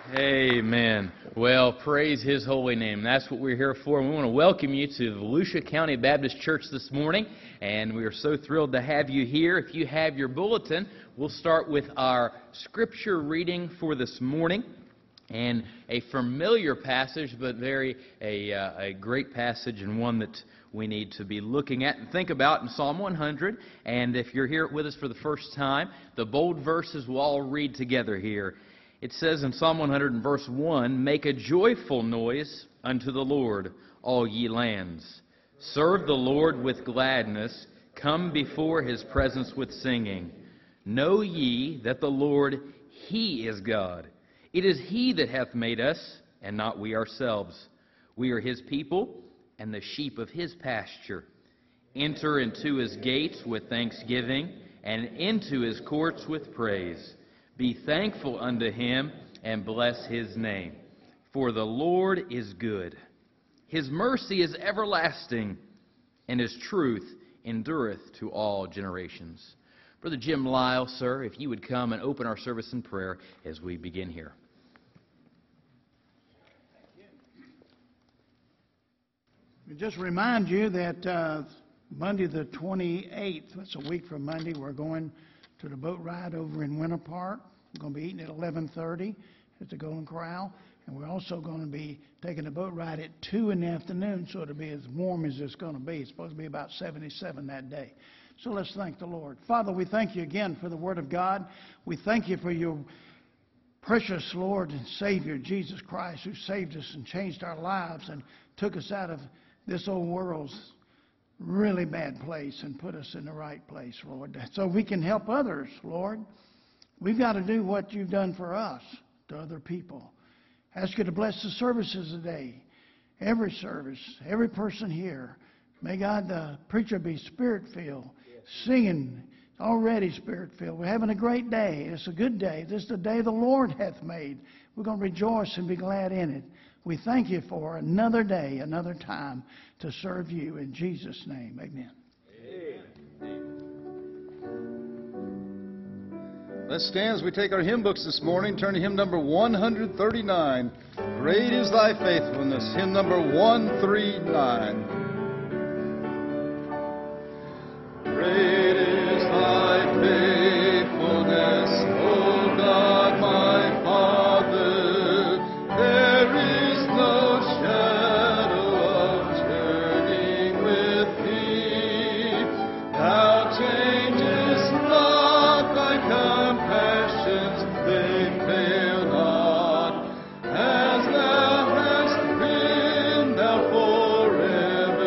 Amen. Well, praise His holy name. That's what we're here for. And we want to welcome you to the Volusia County Baptist Church this morning. And we are so thrilled to have you here. If you have your bulletin, we'll start with our scripture reading for this morning. And a familiar passage, but a great passage, and one that we need to be looking at and think about in Psalm 100. And if you're here with us for the first time, the bold verses we'll all read together here. It says in Psalm 100 and verse 1, "Make a joyful noise unto the Lord, all ye lands. Serve the Lord with gladness. Come before His presence with singing. Know ye that the Lord, He is God. It is He that hath made us, and not we ourselves. We are His people, and the sheep of His pasture. Enter into His gates with thanksgiving, and into His courts with praise. Be thankful unto Him, and bless His name. For the Lord is good. His mercy is everlasting, and His truth endureth to all generations." Brother Jim Lyle, sir, if you would come and open our service in prayer as we begin here. Just remind you that Monday the 28th, that's a week from Monday, we're going to the boat ride over in Winter Park. We're going to be eating at 11:30 at the Golden Corral. And we're also going to be taking a boat ride at 2 in the afternoon, so it'll be as warm as it's going to be. It's supposed to be about 77 that day. So let's thank the Lord. Father, we thank you again for the Word of God. We thank you for your precious Lord and Savior, Jesus Christ, who saved us and changed our lives and took us out of this old world's really bad place and put us in the right place, Lord, so we can help others, Lord. We've got to do what you've done for us to other people. Ask you to bless the services today, every service, every person here. May God, the preacher, be Spirit-filled, singing, already Spirit-filled. We're having a great day. It's a good day. This is the day the Lord hath made. We're going to rejoice and be glad in it. We thank you for another day, another time to serve you. In Jesus' name, amen. Let's stand as we take our hymn books this morning. Turn to hymn number 139. Great is thy faithfulness. Hymn number 139. Great is thy faithfulness, O God, my Father. There is no shadow of turning with thee. Thou changest not thy compassions, they fail not. As thou hast been, thou forever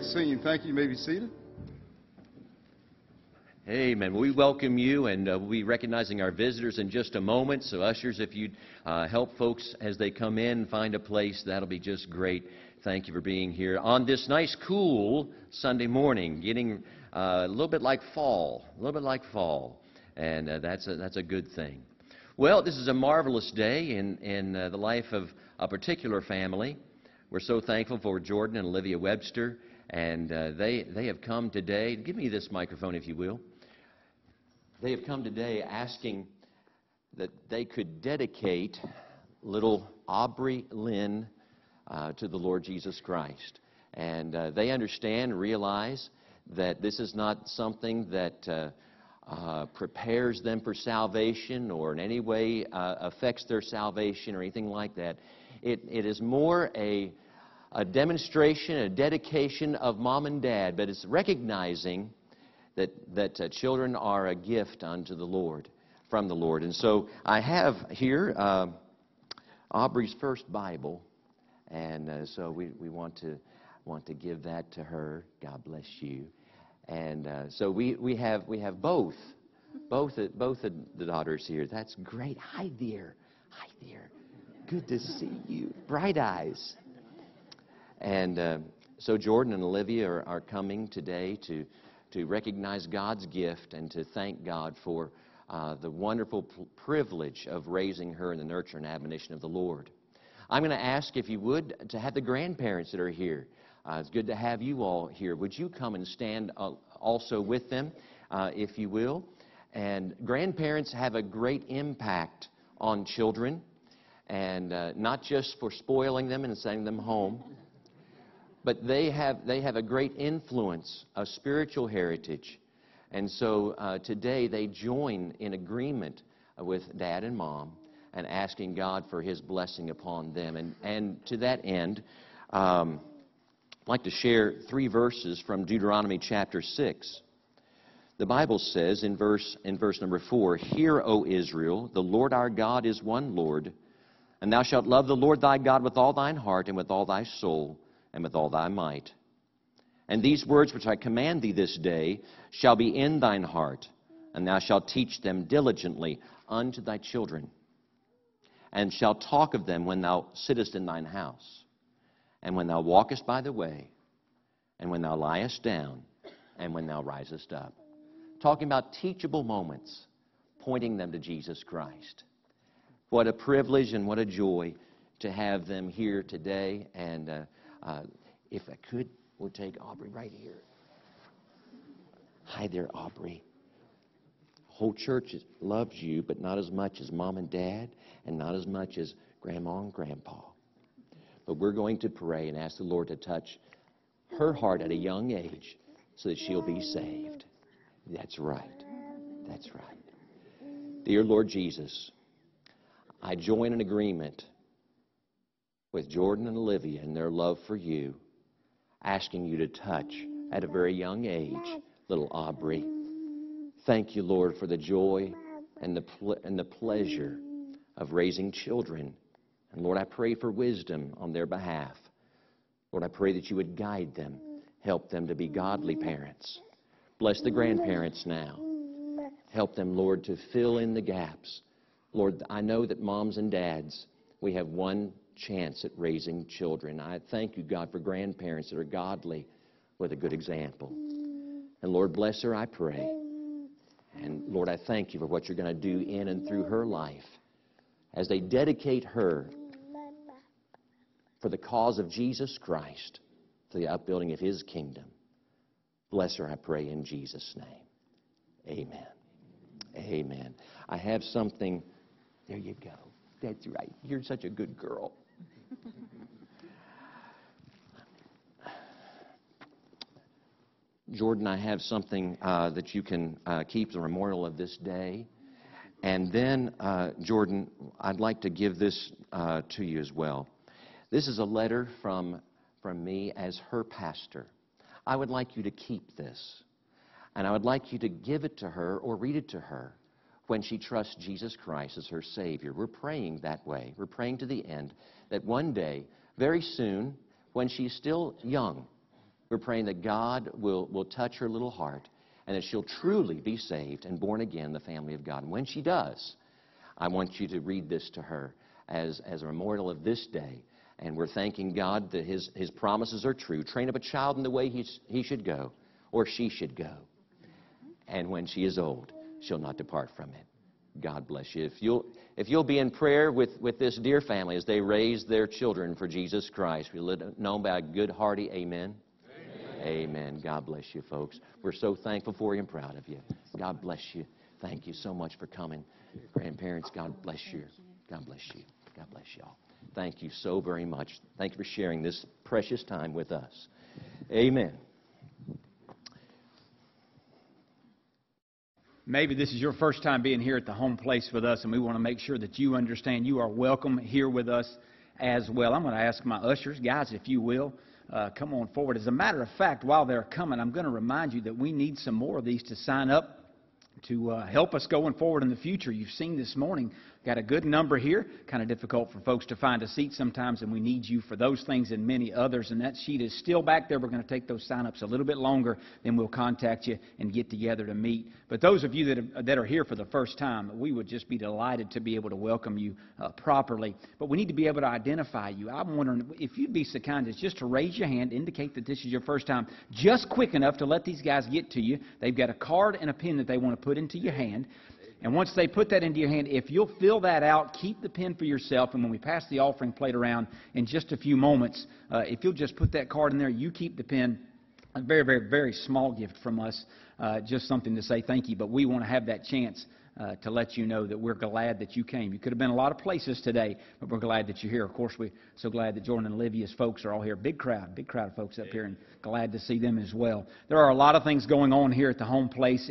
great singing. Thank you. You may be seated. Amen. We welcome you, and we'll be recognizing our visitors in just a moment. So, ushers, if you'd help folks as they come in find a place, that'll be just great. Thank you for being here on this nice, cool Sunday morning, getting a little bit like fall, and that's a good thing. Well, this is a marvelous day in the life of a particular family. We're so thankful for Jordan and Olivia Webster, and they have come today. Give me this microphone, if you will. They have come today asking that they could dedicate little Aubrey Lynn to the Lord Jesus Christ. And they understand, realize that this is not something that prepares them for salvation or in any way affects their salvation or anything like that. It is more a demonstration, a dedication of mom and dad, but it's recognizing that children are a gift unto the Lord, from the Lord. And so I have here Aubrey's first Bible, and so we want to give that to her. God bless you. And so we have both of the daughters here. That's great. Hi there. Good to see you. Bright eyes. And so Jordan and Olivia are coming today to recognize God's gift and to thank God for the wonderful privilege of raising her in the nurture and admonition of the Lord. I'm going to ask, if you would, to have the grandparents that are here. It's good to have you all here. Would you come and stand also with them, if you will? And grandparents have a great impact on children, and not just for spoiling them and sending them home, but they have a great influence, a spiritual heritage. And so today they join in agreement with Dad and Mom and asking God for His blessing upon them. And to that end, I'd like to share 3 verses from Deuteronomy chapter 6. The Bible says in verse number 4, "Hear, O Israel, the Lord our God is one Lord, and thou shalt love the Lord thy God with all thine heart and with all thy soul and with all thy might. And these words which I command thee this day shall be in thine heart, and thou shalt teach them diligently unto thy children, and shalt talk of them when thou sittest in thine house, and when thou walkest by the way, and when thou liest down, and when thou risest up." Talking about teachable moments, pointing them to Jesus Christ. What a privilege and what a joy to have them here today. And if I could, we'll take Aubrey right here. Hi there, Aubrey. The whole church loves you, but not as much as Mom and Dad, and not as much as Grandma and Grandpa. But we're going to pray and ask the Lord to touch her heart at a young age so that she'll be saved. That's right. That's right. Dear Lord Jesus, I join in agreement with Jordan and Olivia in their love for you, asking you to touch at a very young age little Aubrey. Thank you, Lord, for the joy and the pleasure of raising children. And Lord, I pray for wisdom on their behalf. Lord, I pray that you would guide them, help them to be godly parents. Bless the grandparents now. Help them, Lord, to fill in the gaps. Lord, I know that moms and dads, we have one chance at raising children. I thank you, God, for grandparents that are godly with a good example. And Lord, bless her, I pray. And Lord, I thank you for what you're going to do in and through her life as they dedicate her for the cause of Jesus Christ, for the upbuilding of His kingdom. Bless her, I pray, in Jesus' name. Amen. Amen. I have something. There you go. That's right. You're such a good girl. Jordan, I have something that you can keep as a memorial of this day. And then, Jordan, I'd like to give this to you as well. This is a letter from me as her pastor. I would like you to keep this. And I would like you to give it to her or read it to her when she trusts Jesus Christ as her Savior. We're praying that way. We're praying to the end that one day, very soon, when she's still young, We're praying that God will touch her little heart and that she'll truly be saved and born again in the family of God. And when she does, I want you to read this to her as a memorial of this day. And we're thanking God that His promises are true. Train up a child in the way he should go, or she should go. And when she is old, she'll not depart from it. God bless you. If you'll be in prayer with this dear family as they raise their children for Jesus Christ, we live known by a good, hearty amen. Amen. God bless you, folks. We're so thankful for you and proud of you. God bless you. Thank you so much for coming. Grandparents, God bless you. God bless you. God bless you all. Thank you so very much. Thank you for sharing this precious time with us. Amen. Maybe this is your first time being here at the home place with us, and we want to make sure that you understand you are welcome here with us as well. I'm going to ask my ushers, guys, if you will, come on forward. As a matter of fact, while they're coming, I'm going to remind you that we need some more of these to sign up to help us going forward in the future. You've seen this morning, got a good number here. Kind of difficult for folks to find a seat sometimes, and we need you for those things and many others. And that sheet is still back there. We're going to take those sign-ups a little bit longer, then we'll contact you and get together to meet. But those of you that are here for the first time, we would just be delighted to be able to welcome you properly. But we need to be able to identify you. I'm wondering if you'd be so kind as just to raise your hand, indicate that this is your first time, just quick enough to let these guys get to you. They've got a card and a pen that they want to put into your hand. And once they put that into your hand, if you'll fill that out, keep the pen for yourself, and when we pass the offering plate around in just a few moments, if you'll just put that card in there, you keep the pen. A very, very, very small gift from us, just something to say thank you. But we want to have that chance to let you know that we're glad that you came. You could have been a lot of places today, but we're glad that you're here. Of course, we're so glad that Jordan and Olivia's folks are all here. Big crowd of folks up here, and glad to see them as well. There are a lot of things going on here at the home place.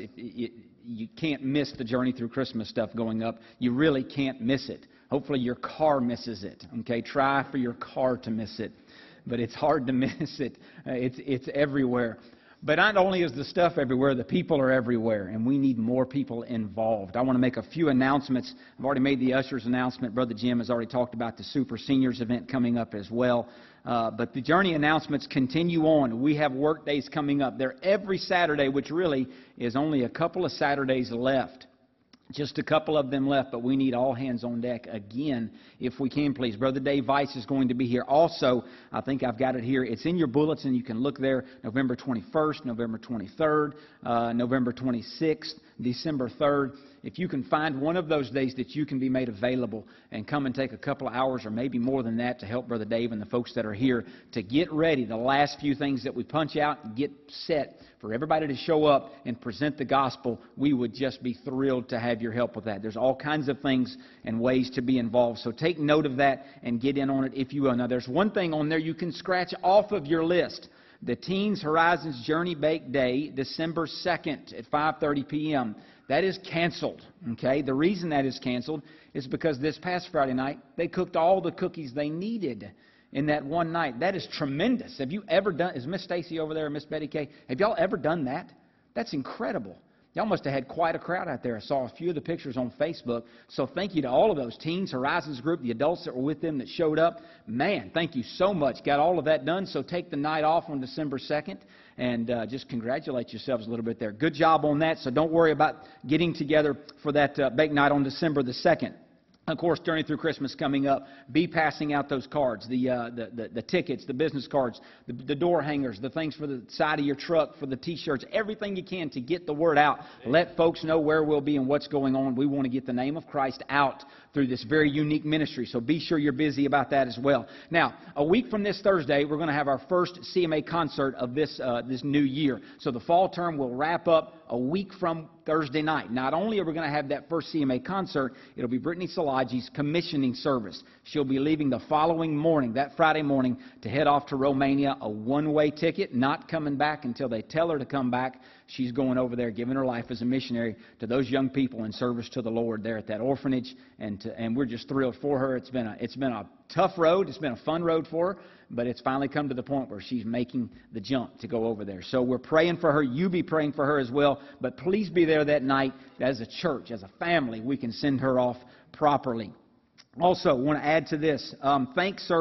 You can't miss the Journey Through Christmas stuff going up. You really can't miss it. Hopefully your car misses it. Okay, try for your car to miss it. But it's hard to miss it. It's everywhere. But not only is the stuff everywhere, the people are everywhere, and we need more people involved. I want to make a few announcements. I've already made the ushers announcement. Brother Jim has already talked about the Super Seniors event coming up as well. But the Journey announcements continue on. We have work days coming up. They're every Saturday, which really is only a couple of Saturdays left. Just a couple of them left, but we need all hands on deck again, if we can, please. Brother Dave Weiss is going to be here. Also, I think I've got it here. It's in your bulletin. You can look there. November 21st, November 23rd, November 26th, December 3rd. If you can find one of those days that you can be made available and come and take a couple of hours or maybe more than that to help Brother Dave and the folks that are here to get ready, the last few things that we punch out and get set for everybody to show up and present the gospel, we would just be thrilled to have your help with that. There's all kinds of things and ways to be involved. So take note of that and get in on it if you will. Now, there's one thing on there you can scratch off of your list. The Teens Horizons Journey Bake Day, December 2nd at 5:30 p.m. That is canceled, okay? The reason that is canceled is because this past Friday night, they cooked all the cookies they needed in that one night. That is tremendous. Have you ever done, is Miss Stacy over there, Miss Betty Kay, have y'all ever done that? That's incredible. Y'all must have had quite a crowd out there. I saw a few of the pictures on Facebook. So thank you to all of those Teens Horizons group, the adults that were with them that showed up. Man, thank you so much. Got all of that done. So take the night off on December 2nd and just congratulate yourselves a little bit there. Good job on that. So don't worry about getting together for that bake night on December the 2nd. Of course, Journey Through Christmas coming up. Be passing out those cards, the tickets, the business cards, the door hangers, the things for the side of your truck, for the T-shirts, everything you can to get the word out. Let folks know where we'll be and what's going on. We want to get the name of Christ out through this very unique ministry. So be sure you're busy about that as well. Now, a week from this Thursday, we're going to have our first CMA concert of this new year. So the fall term will wrap up a week from Thursday night. Not only are we going to have that first CMA concert, it'll be Brittany Salagi's commissioning service. She'll be leaving the following morning, that Friday morning, to head off to Romania, a one-way ticket, not coming back until they tell her to come back. She's going over there, giving her life as a missionary to those young people in service to the Lord there at that orphanage, and we're just thrilled for her. It's been a tough road. It's been a fun road for her, but it's finally come to the point where she's making the jump to go over there. So we're praying for her. You be praying for her as well, but please be there that night as a church, as a family. We can send her off properly. Also, want to add to this, thanks service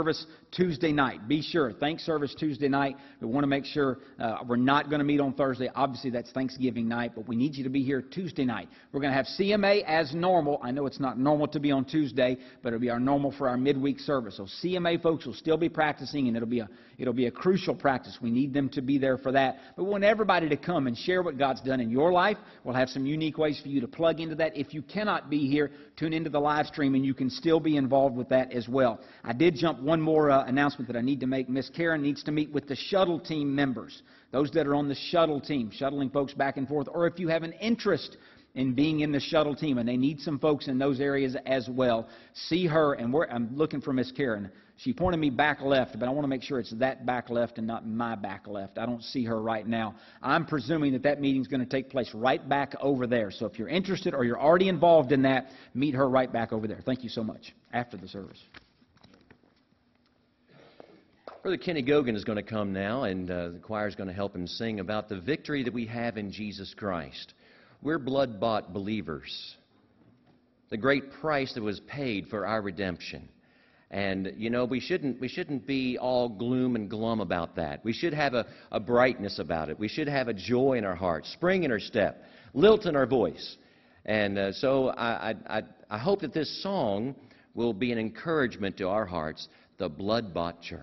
Tuesday night. Be sure. Thanks service Tuesday night. We want to make sure we're not going to meet on Thursday. Obviously, that's Thanksgiving night, but we need you to be here Tuesday night. We're going to have CMA as normal. I know it's not normal to be on Tuesday, but it'll be our normal for our midweek service. So CMA folks will still be practicing, and it'll be a crucial practice. We need them to be there for that. But we want everybody to come and share what God's done in your life. We'll have some unique ways for you to plug into that. If you cannot be here, tune into the live stream, and you can still be involved with that as well. I did jump one more announcement that I need to make. Miss Karen needs to meet with the shuttle team members, those that are on the shuttle team, shuttling folks back and forth, or if you have an interest in being in the shuttle team, and they need some folks in those areas as well. See her, and I'm looking for Miss Karen. She pointed me back left, but I want to make sure it's that back left and not my back left. I don't see her right now. I'm presuming that meeting's going to take place right back over there. So if you're interested or you're already involved in that, meet her right back over there. Thank you so much. After the service. Brother Kenny Gogan is going to come now, and the choir is going to help him sing about the victory that we have in Jesus Christ. We're blood-bought believers. The great price that was paid for our redemption. And, you know, we shouldn't be all gloom and glum about that. We should have a brightness about it. We should have a joy in our heart, spring in our step, lilt in our voice. And so I hope that this song will be an encouragement to our hearts, the blood-bought church.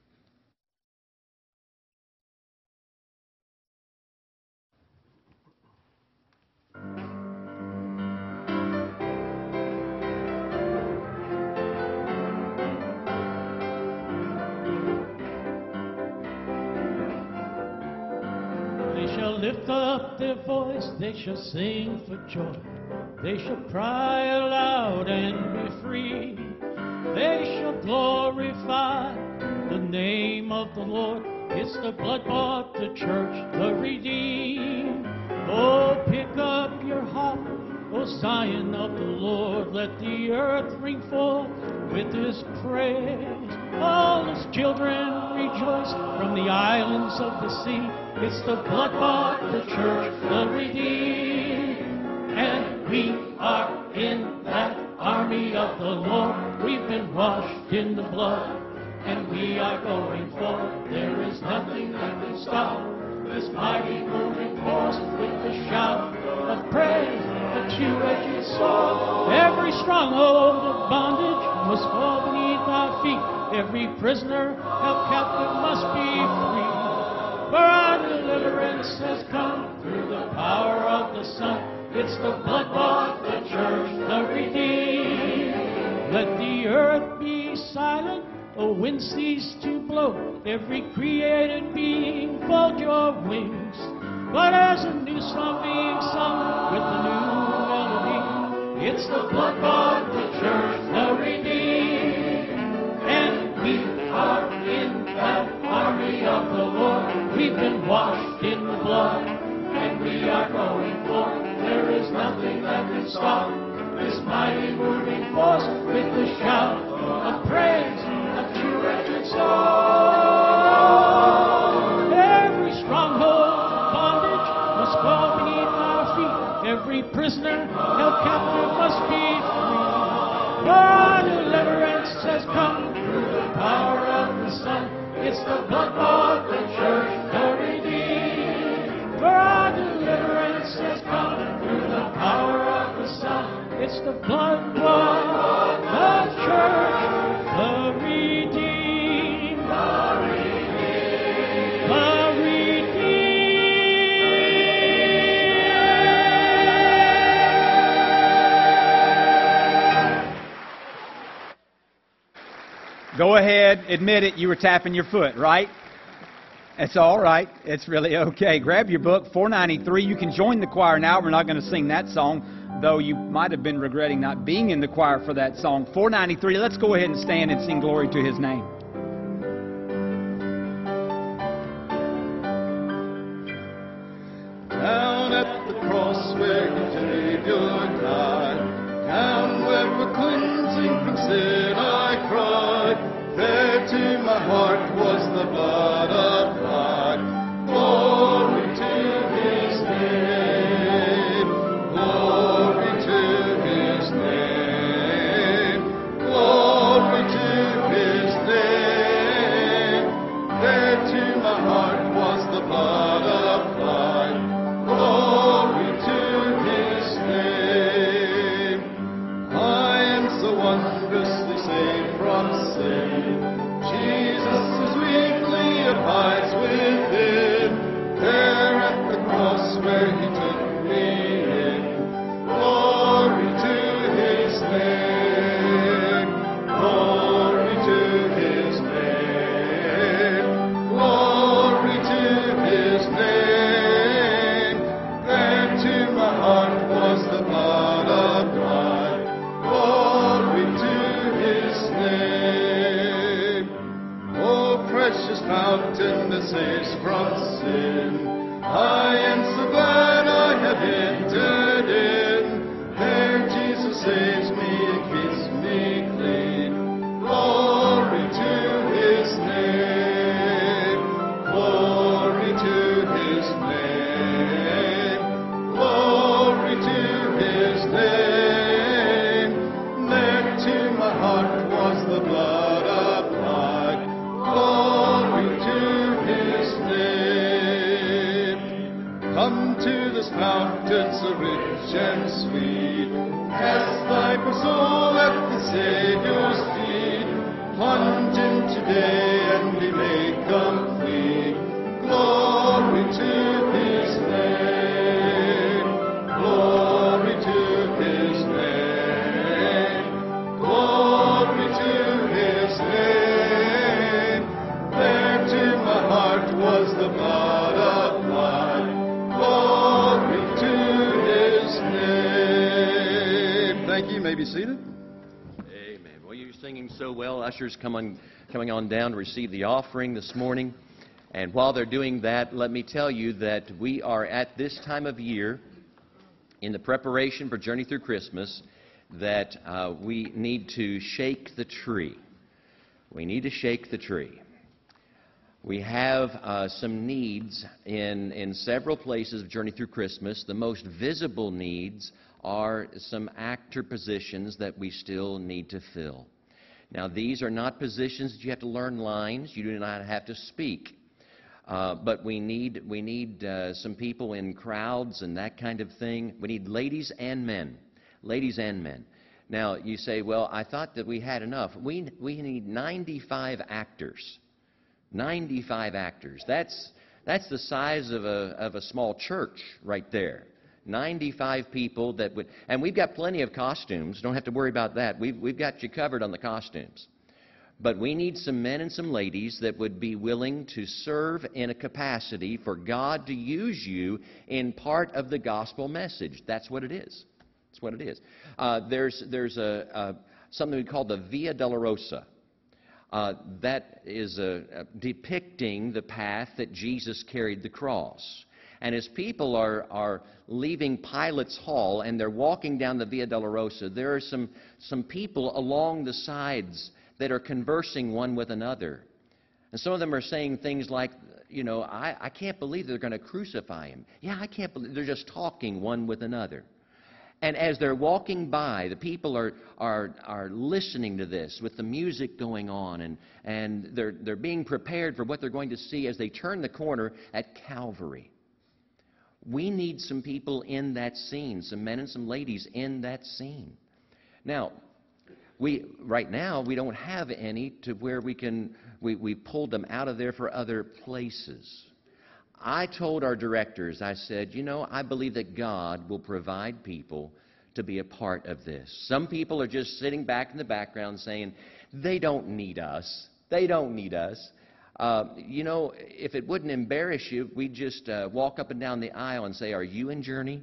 Lift up their voice, they shall sing for joy. They shall cry aloud and be free. They shall glorify the name of the Lord. It's the blood-bought, the church, the redeemed. Oh, pick up your harp, O Zion of the Lord. Let the earth ring forth with his praise. All his children rejoice from the islands of the sea. It's the blood-bought, the church, the redeemed. And we are in that army of the Lord. We've been washed in the blood, and we are going forth. There is nothing that can stop this mighty moving force with the shout of praise, the two-edged sword. Every stronghold of bondage must fall beneath our feet. Every prisoner held captive must be free. For our deliverance has come through the power of the Son. It's the blood-bought, the church, the redeemed. Let the earth be silent, the wind cease to blow. Every created being fold your wings. But as a new song being sung with the new melody, it's the blood-bought, the church, the redeemed. And we are in that army of the Lord. We've been washed in the blood, and we are going forth. There is nothing that can stop this mighty moving force with the shout of praise, a two-edged sword. Every stronghold of bondage must fall beneath our feet. Every prisoner held captive must be free. For our deliverance has come through the power of the Son. It's the blood-bought, the church, the redeemed. For our deliverance has come through the power of the Son. It's the blood-bought, the church, the redeemed. The redeemed. The redeemed. Go ahead, admit it, you were tapping your foot, right? It's all right. It's really okay. Grab your book, 493. You can join the choir now. We're not going to sing that song, though you might have been regretting not being in the choir for that song. 493. Let's go ahead and stand and sing glory to his name. Down at the cross where the Savior died, down where for cleansing from sin I cried, there to my heart was the blood applied. Glory to his name, glory to his name, glory to his name. name. Oh, precious fountain that saves from sin, I am so glad I have entered in. There Jesus saves me and keeps me clean. Glory to His name. Glory to His name. Glory to His name. There to my heart was the blood applied. Glory to His name. Come to this fountain so rich and sweet. Cast thy poor soul at the Savior's feet. Plunge in today and be made complete. Glory to His name. Glory to His name. Glory to His name. There to my heart was the blood applied. Glory to His name. Thank you. You may be seated. Amen. Well, you're singing so well. Ushers coming on down to receive the offering this morning. And while they're doing that, let me tell you that we are at this time of year in the preparation for Journey Through Christmas that we need to shake the tree. We need to shake the tree. We have some needs in several places of Journey Through Christmas. The most visible needs are some actor positions that we still need to fill. Now, these are not positions that you have to learn lines. You do not have to speak. But we need some people in crowds and that kind of thing. We need ladies and men. Ladies and men. Now, you say, well, I thought that we had enough. We need 95 actors. 95 actors. That's the size of a small church right there. 95 people that would, and we've got plenty of costumes. Don't have to worry about that. We've got you covered on the costumes. But we need some men and some ladies that would be willing to serve in a capacity for God to use you in part of the gospel message. That's what it is. That's what it is. There's something we call the Via Dolorosa. That is depicting the path that Jesus carried the cross. And as people are leaving Pilate's Hall and they're walking down the Via Dolorosa, there are some people along the sides that are conversing one with another. And some of them are saying things like, you know, I can't believe they're going to crucify him. Yeah, I can't believe. They're just talking one with another. And as they're walking by, the people are listening to this with the music going on, and they're being prepared for what they're going to see as they turn the corner at Calvary. We need some people in that scene, some men and some ladies in that scene. Now, right now, we don't have any to where we pulled them out of there for other places. I told our directors, I said, you know, I believe that God will provide people to be a part of this. Some people are just sitting back in the background saying, they don't need us. They don't need us. You know, if it wouldn't embarrass you, we'd just walk up and down the aisle and say, are you in Journey?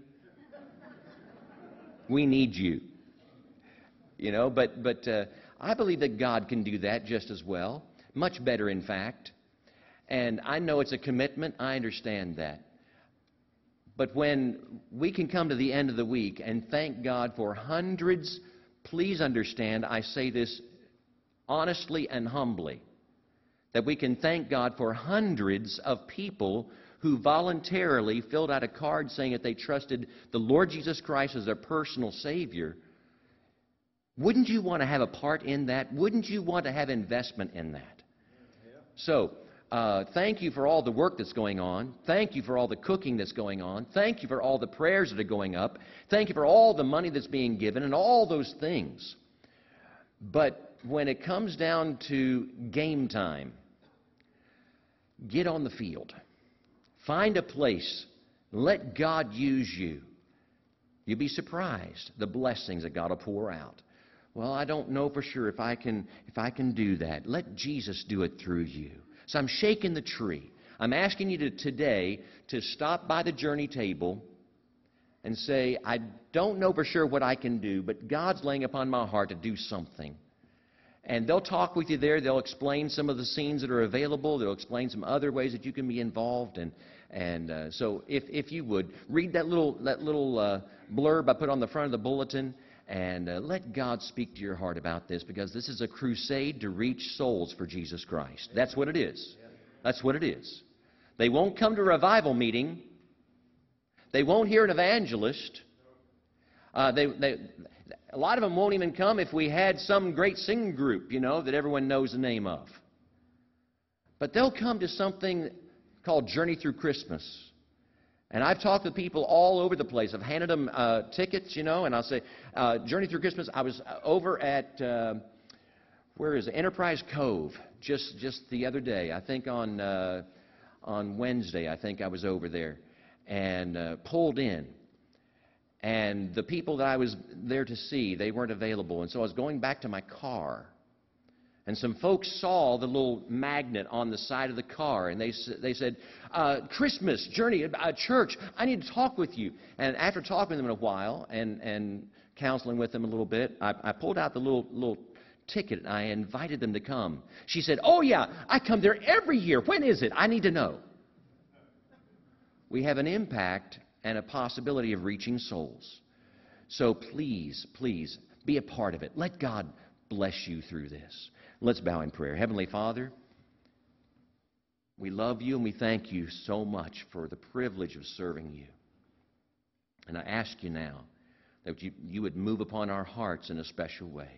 We need you. You know, but I believe that God can do that just as well. Much better, in fact. And I know it's a commitment. I understand that. But when we can come to the end of the week and thank God for hundreds, please understand, I say this honestly and humbly, that we can thank God for hundreds of people who voluntarily filled out a card saying that they trusted the Lord Jesus Christ as their personal Savior. Wouldn't you want to have a part in that? Wouldn't you want to have investment in that? So, thank you for all the work that's going on. Thank you for all the cooking that's going on. Thank you for all the prayers that are going up. Thank you for all the money that's being given and all those things. But when it comes down to game time, get on the field. Find a place. Let God use you. You'll be surprised the blessings that God will pour out. Well, I don't know for sure if I can do that. Let Jesus do it through you. So I'm shaking the tree. I'm asking you today to stop by the journey table and say, I don't know for sure what I can do, but God's laying upon my heart to do something. And they'll talk with you there. They'll explain some of the scenes that are available. They'll explain some other ways that you can be involved. So if you would, read that little blurb I put on the front of the bulletin, and let God speak to your heart about this, because this is a crusade to reach souls for Jesus Christ. That's what it is. That's what it is. They won't come to a revival meeting. They won't hear an evangelist. A lot of them won't even come if we had some great singing group, that everyone knows the name of. But they'll come to something called Journey Through Christmas. And I've talked to people all over the place. I've handed them tickets, and I'll say, Journey Through Christmas. I was over at, where is it? Enterprise Cove just the other day. I think on Wednesday, I think I was over there and pulled in. And the people that I was there to see, they weren't available. And so I was going back to my car. And some folks saw the little magnet on the side of the car. And they said, Christmas, Journey, church, I need to talk with you. And after talking with them in a while and counseling with them a little bit, I pulled out the little ticket and I invited them to come. She said, oh, yeah, I come there every year. When is it? I need to know. We have an impact and a possibility of reaching souls. So please, please, be a part of it. Let God bless you through this. Let's bow in prayer. Heavenly Father, we love you and we thank you so much for the privilege of serving you. And I ask you now that you would move upon our hearts in a special way.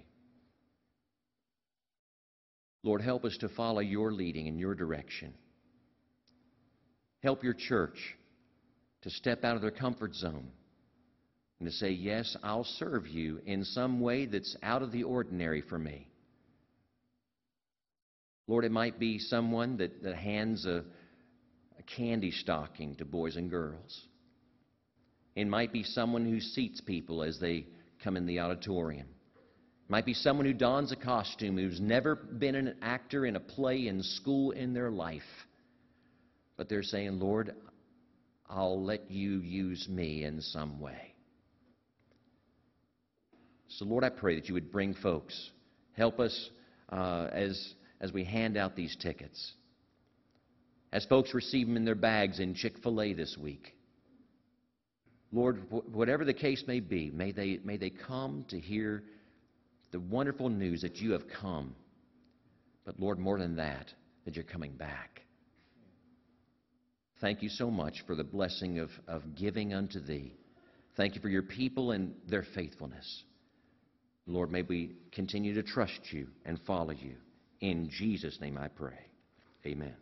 Lord, help us to follow your leading and your direction. Help your church to step out of their comfort zone and to say, yes, I'll serve you in some way that's out of the ordinary for me. Lord, it might be someone that hands a candy stocking to boys and girls. It might be someone who seats people as they come in the auditorium. It might be someone who dons a costume, who's never been an actor in a play in school in their life. But they're saying, Lord, I'll let you use me in some way. So, Lord, I pray that you would bring folks. Help us as we hand out these tickets. As folks receive them in their bags in Chick-fil-A this week. Lord, whatever the case may be, may they come to hear the wonderful news that you have come. But, Lord, more than that you're coming back. Thank you so much for the blessing of giving unto thee. Thank you for your people and their faithfulness. Lord, may we continue to trust you and follow you. In Jesus' name I pray. Amen.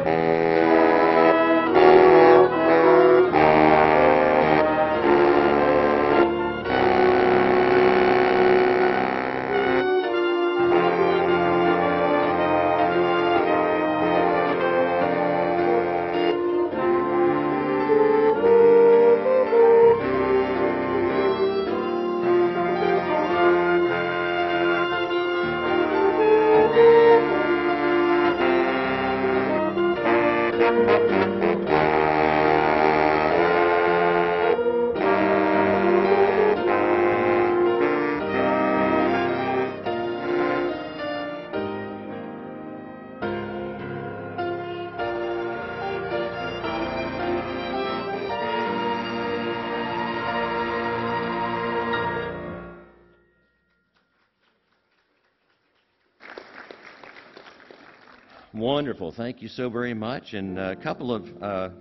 Wonderful. Thank you so very much. And a couple of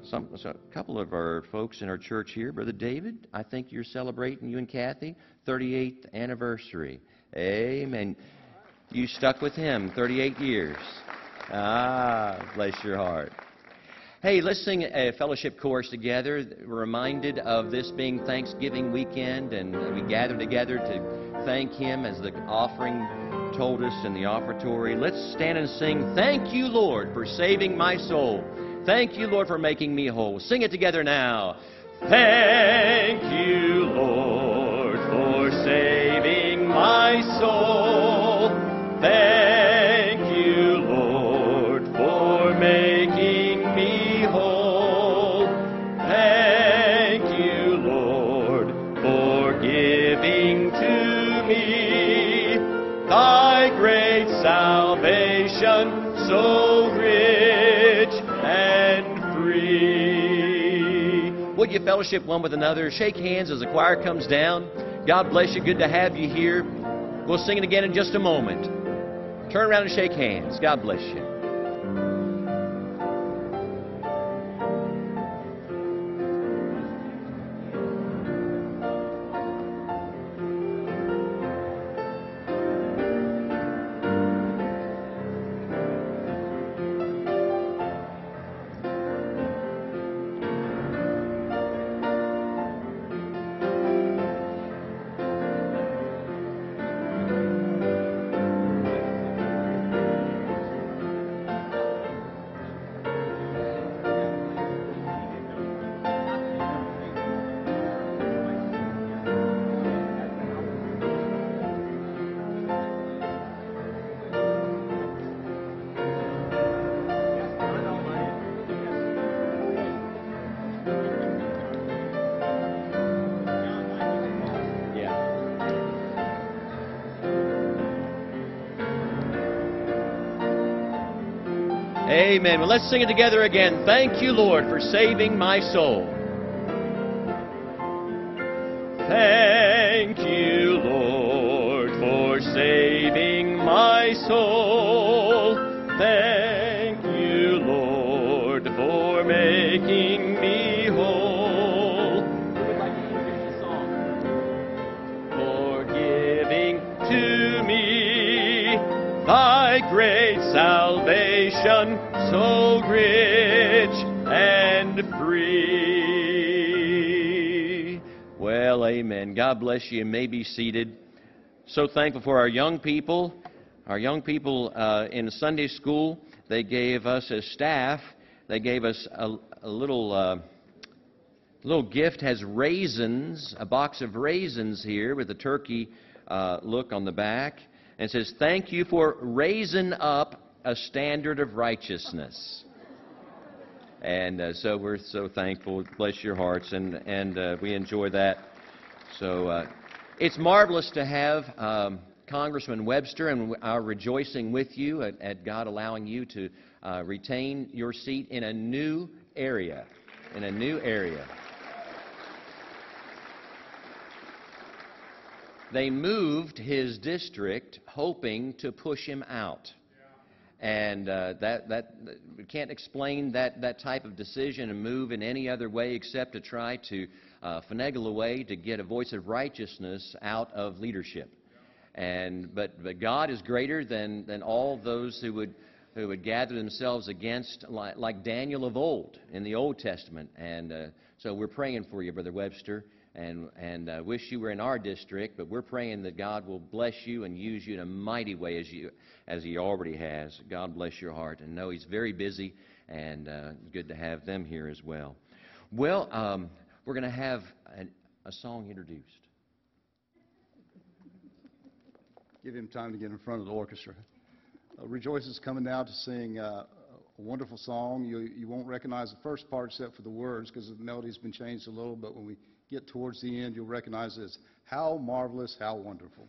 our folks in our church here, Brother David, I think you're celebrating, you and Kathy, 38th anniversary. Amen. You stuck with him 38 years. Ah, bless your heart. Hey, let's sing a fellowship chorus together. We're reminded of this being Thanksgiving weekend, and we gather together to thank Him as the offering told us in the offertory. Let's stand and sing, "Thank you, Lord, for saving my soul. Thank you, Lord, for making me whole." Sing it together now. Thank you, Lord, for saving my soul. Thank you, Lord, for making me whole. Thank you, Lord, for giving to me Thy great salvation, so rich and free. Would you fellowship one with another? Shake hands as the choir comes down. God bless you. Good to have you here. We'll sing it again in just a moment. Turn around and shake hands. God bless you. Amen. Well, let's sing it together again. Thank you, Lord, for saving my soul. Thank you, Lord, for saving my soul. Thank you, Lord, for making me whole. Who would like to introduce the song? For giving to me Thy great salvation, so rich and free. Well, amen. God bless you. You may be seated. So thankful for our young people. Our young people in Sunday school, they gave us as staff, they gave us a little gift. Has raisins, a box of raisins here with a turkey look on the back. And it says, "Thank you for raising up a standard of righteousness." And so we're so thankful. Bless your hearts, and we enjoy that. So it's marvelous to have Congressman Webster, and our rejoicing with you at God allowing you to retain your seat in a new area. In a new area. They moved his district hoping to push him out. And we can't explain that type of decision and move in any other way except to try to finagle a way to get a voice of righteousness out of leadership. But God is greater than all those who would who would gather themselves against, like Daniel of old in the Old Testament. And so we're praying for you, Brother Webster, and wish you were in our district, but we're praying that God will bless you and use you in a mighty way as He already has. God bless your heart. And know He's very busy, and good to have them here as well. Well, we're going to have a song introduced. Give him time to get in front of the orchestra. Rejoice is coming now to sing a wonderful song. You won't recognize the first part except for the words because the melody's been changed a little, but when we get towards the end, you'll recognize it as How Marvelous, How Wonderful.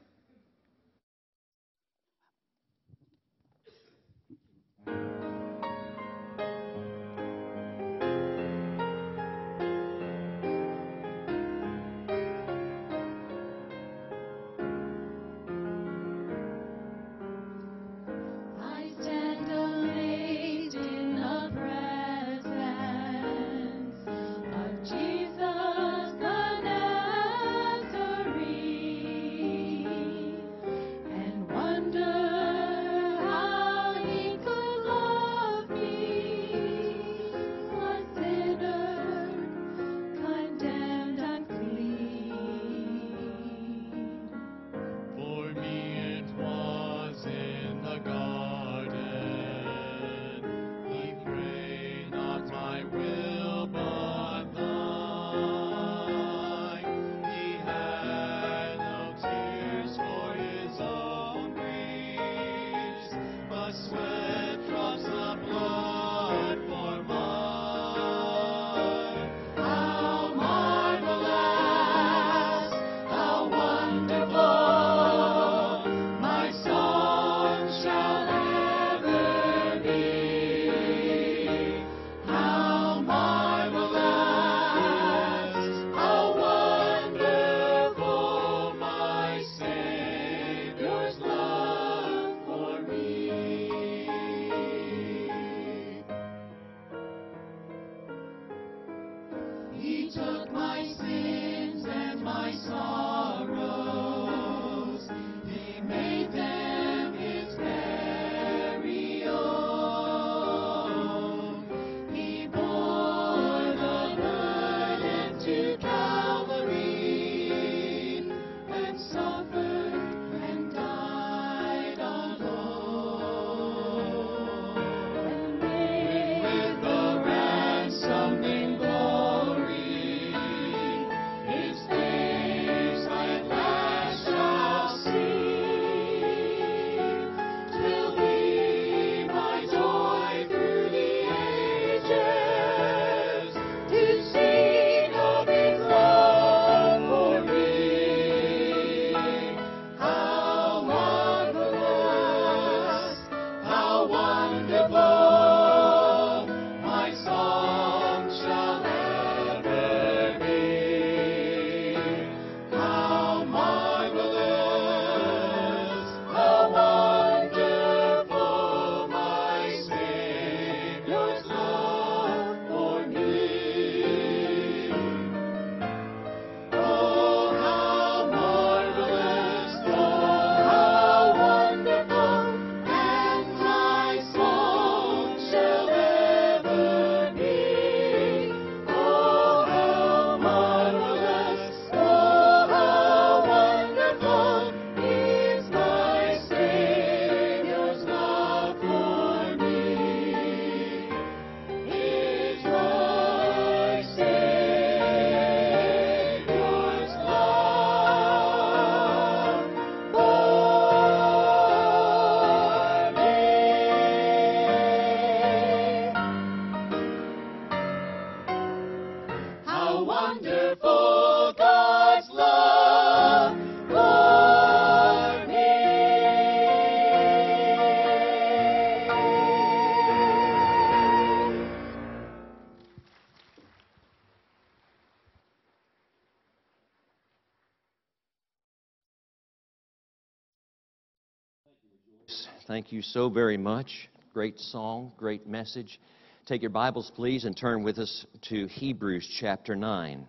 Thank you so very much. Great song, great message. Take your Bibles, please, and turn with us to Hebrews chapter 9.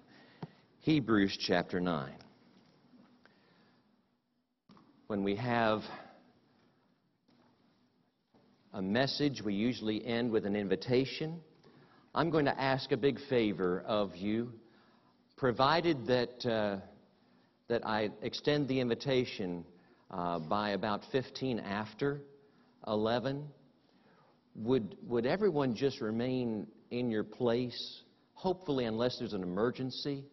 Hebrews chapter 9. When we have a message, we usually end with an invitation. I'm going to ask a big favor of you, provided that I extend the invitation by about 15 after 11. Would everyone just remain in your place, hopefully unless there's an emergency?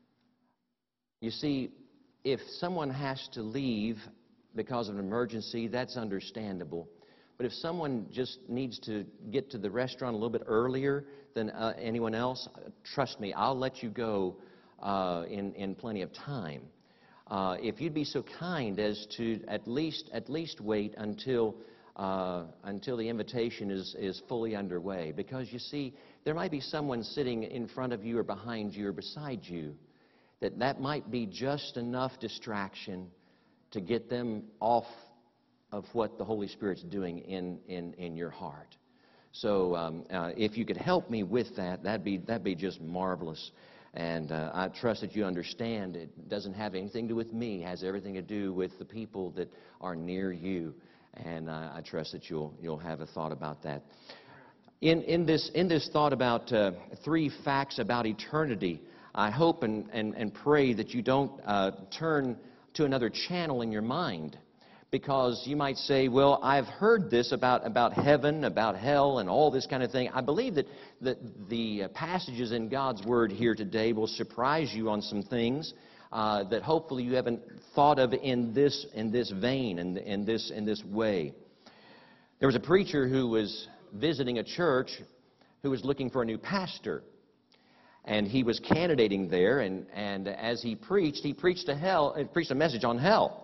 You see, if someone has to leave because of an emergency, that's understandable. But if someone just needs to get to the restaurant a little bit earlier than anyone else, trust me, I'll let you go in plenty of time. If you'd be so kind as to at least wait until the invitation is fully underway. Because you see, there might be someone sitting in front of you or behind you or beside you that might be just enough distraction to get them off of what the Holy Spirit's doing in your heart. So if you could help me with that, that'd be just marvelous. And I trust that you understand it doesn't have anything to do with me. It has everything to do with the people that are near you. And I trust that you'll have a thought about that. In this thought about 3 facts about eternity, I hope and pray that you don't turn to another channel in your mind. Because you might say, well, I've heard this about heaven, about hell, and all this kind of thing. I believe that the passages in God's Word here today will surprise you on some things that hopefully you haven't thought of in this vein, in this way. There was a preacher who was visiting a church who was looking for a new pastor. And he was candidating there, and as he preached a message on hell.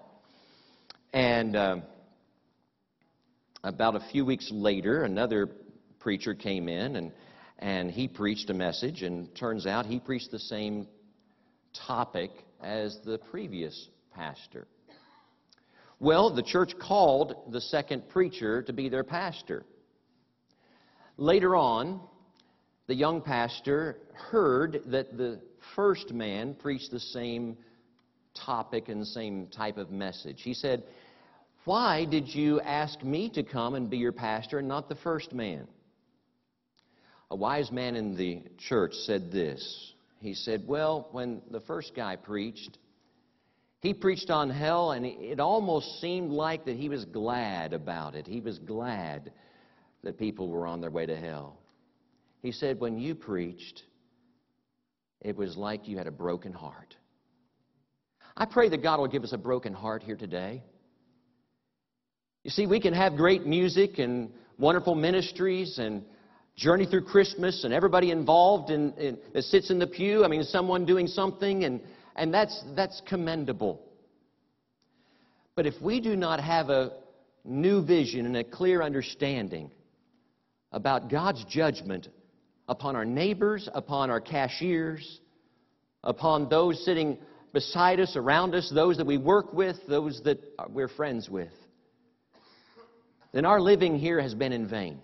And about a few weeks later, another preacher came in, and he preached a message, and turns out he preached the same topic as the previous pastor. Well, the church called the second preacher to be their pastor. Later on, the young pastor heard that the first man preached the same topic and the same type of message. He said, "Why did you ask me to come and be your pastor and not the first man?" A wise man in the church said this. He said, "Well, when the first guy preached, he preached on hell, and it almost seemed like that he was glad about it. He was glad that people were on their way to hell. He said, when you preached, it was like you had a broken heart." I pray that God will give us a broken heart here today. You see, we can have great music and wonderful ministries and journey through Christmas and everybody involved that sits in the pew. I mean, someone doing something, and that's commendable. But if we do not have a new vision and a clear understanding about God's judgment upon our neighbors, upon our cashiers, upon those sitting beside us, around us, those that we work with, those that we're friends with, then our living here has been in vain.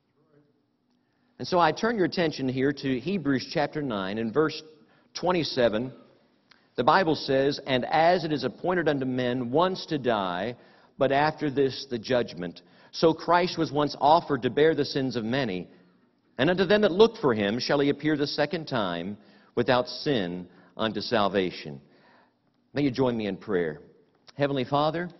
And so I turn your attention here to Hebrews chapter 9 and verse 27. The Bible says, "And as it is appointed unto men once to die, but after this the judgment, so Christ was once offered to bear the sins of many. And unto them that look for him shall he appear the second time without sin unto salvation." May you join me in prayer. Heavenly Father,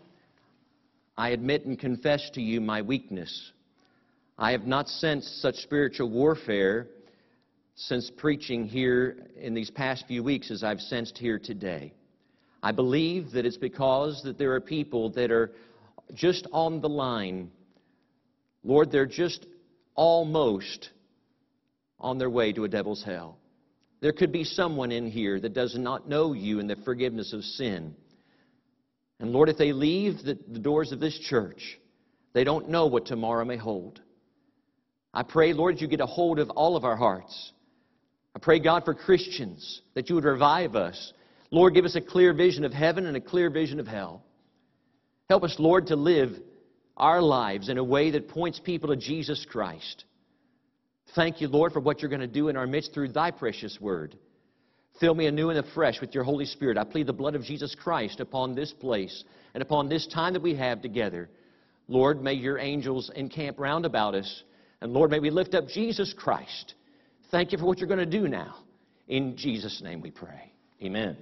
I admit and confess to you my weakness. I have not sensed such spiritual warfare since preaching here in these past few weeks as I've sensed here today. I believe that it's because that there are people that are just on the line. Lord, they're just almost on their way to a devil's hell. There could be someone in here that does not know you and the forgiveness of sin. And Lord, if they leave the doors of this church, they don't know what tomorrow may hold. I pray, Lord, you get a hold of all of our hearts. I pray, God, for Christians, that you would revive us. Lord, give us a clear vision of heaven and a clear vision of hell. Help us, Lord, to live our lives in a way that points people to Jesus Christ. Thank you, Lord, for what you're going to do in our midst through thy precious word. Fill me anew and afresh with your Holy Spirit. I plead the blood of Jesus Christ upon this place and upon this time that we have together. Lord, may your angels encamp round about us. And Lord, may we lift up Jesus Christ. Thank you for what you're going to do now. In Jesus' name we pray. Amen.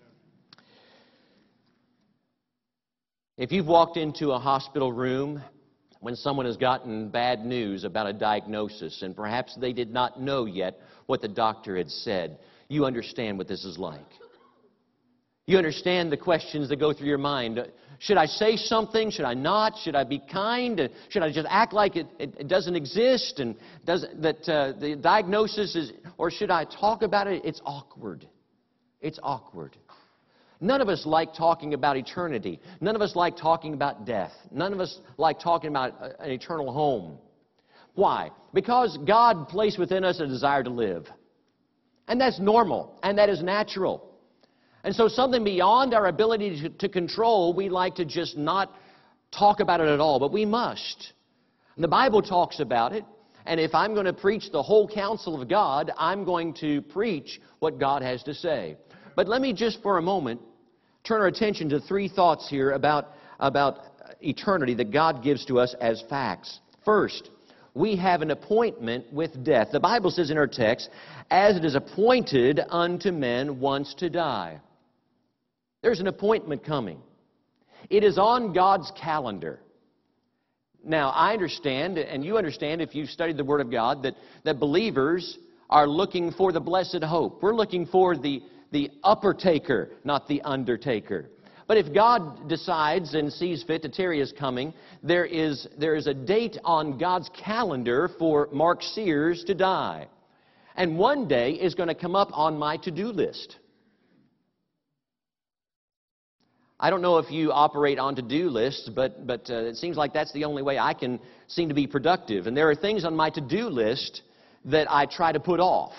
If you've walked into a hospital room when someone has gotten bad news about a diagnosis, and perhaps they did not know yet what the doctor had said, you understand what this is like. You understand the questions that go through your mind. Should I say something? Should I not? Should I be kind? Should I just act like it doesn't exist? And the diagnosis is, or should I talk about it? It's awkward. It's awkward. None of us like talking about eternity. None of us like talking about death. None of us like talking about an eternal home. Why? Because God placed within us a desire to live. And that's normal, and that is natural. And so something beyond our ability to control, we like to just not talk about it at all, but we must. And the Bible talks about it, and if I'm going to preach the whole counsel of God, I'm going to preach what God has to say. But let me just for a moment turn our attention to three thoughts here about eternity that God gives to us as facts. First, we have an appointment with death. The Bible says in our text, as it is appointed unto men once to die. There's an appointment coming. It is on God's calendar. Now, I understand, and you understand if you've studied the Word of God, that believers are looking for the blessed hope. We're looking for the upper taker, not the undertaker. But if God decides and sees fit to tarry His coming, there is a date on God's calendar for Mark Sears to die. And one day is going to come up on my to-do list. I don't know if you operate on to-do lists, but it seems like that's the only way I can seem to be productive. And there are things on my to-do list that I try to put off.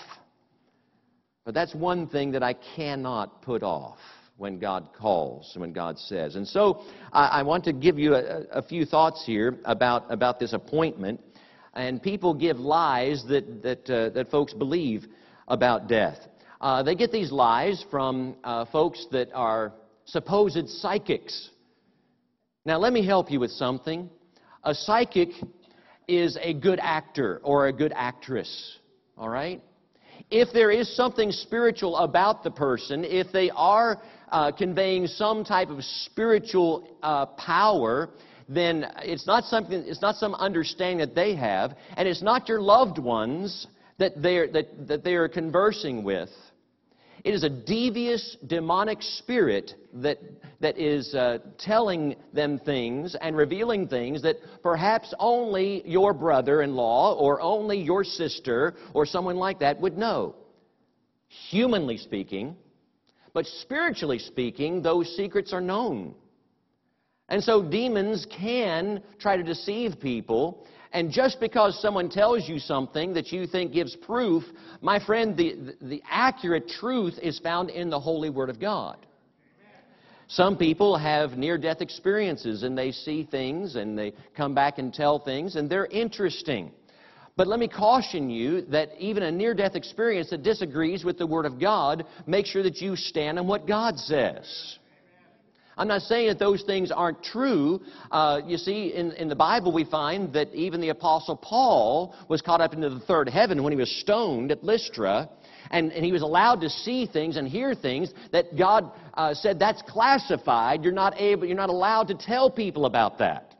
But that's one thing that I cannot put off when God calls and when God says. And so I want to give you a few thoughts here about this appointment. And people give lies that folks believe about death. They get these lies from folks that are supposed psychics. Now, let me help you with something. A psychic is a good actor or a good actress, all right? If there is something spiritual about the person, if they are conveying some type of spiritual power, then it's not some understanding that they have, and it's not your loved ones that they are conversing with. It is a devious, demonic spirit that is telling them things and revealing things that perhaps only your brother-in-law or only your sister or someone like that would know. Humanly speaking, but spiritually speaking, those secrets are known. And so demons can try to deceive people. And just because someone tells you something that you think gives proof, my friend, the accurate truth is found in the Holy Word of God. Some people have near-death experiences, and they see things, and they come back and tell things, and they're interesting. But let me caution you that even a near-death experience that disagrees with the Word of God, make sure that you stand on what God says. I'm not saying that those things aren't true. You see, in the Bible we find that even the Apostle Paul was caught up into the third heaven when he was stoned at Lystra, and he was allowed to see things and hear things that God said that's classified. You're not allowed to tell people about that.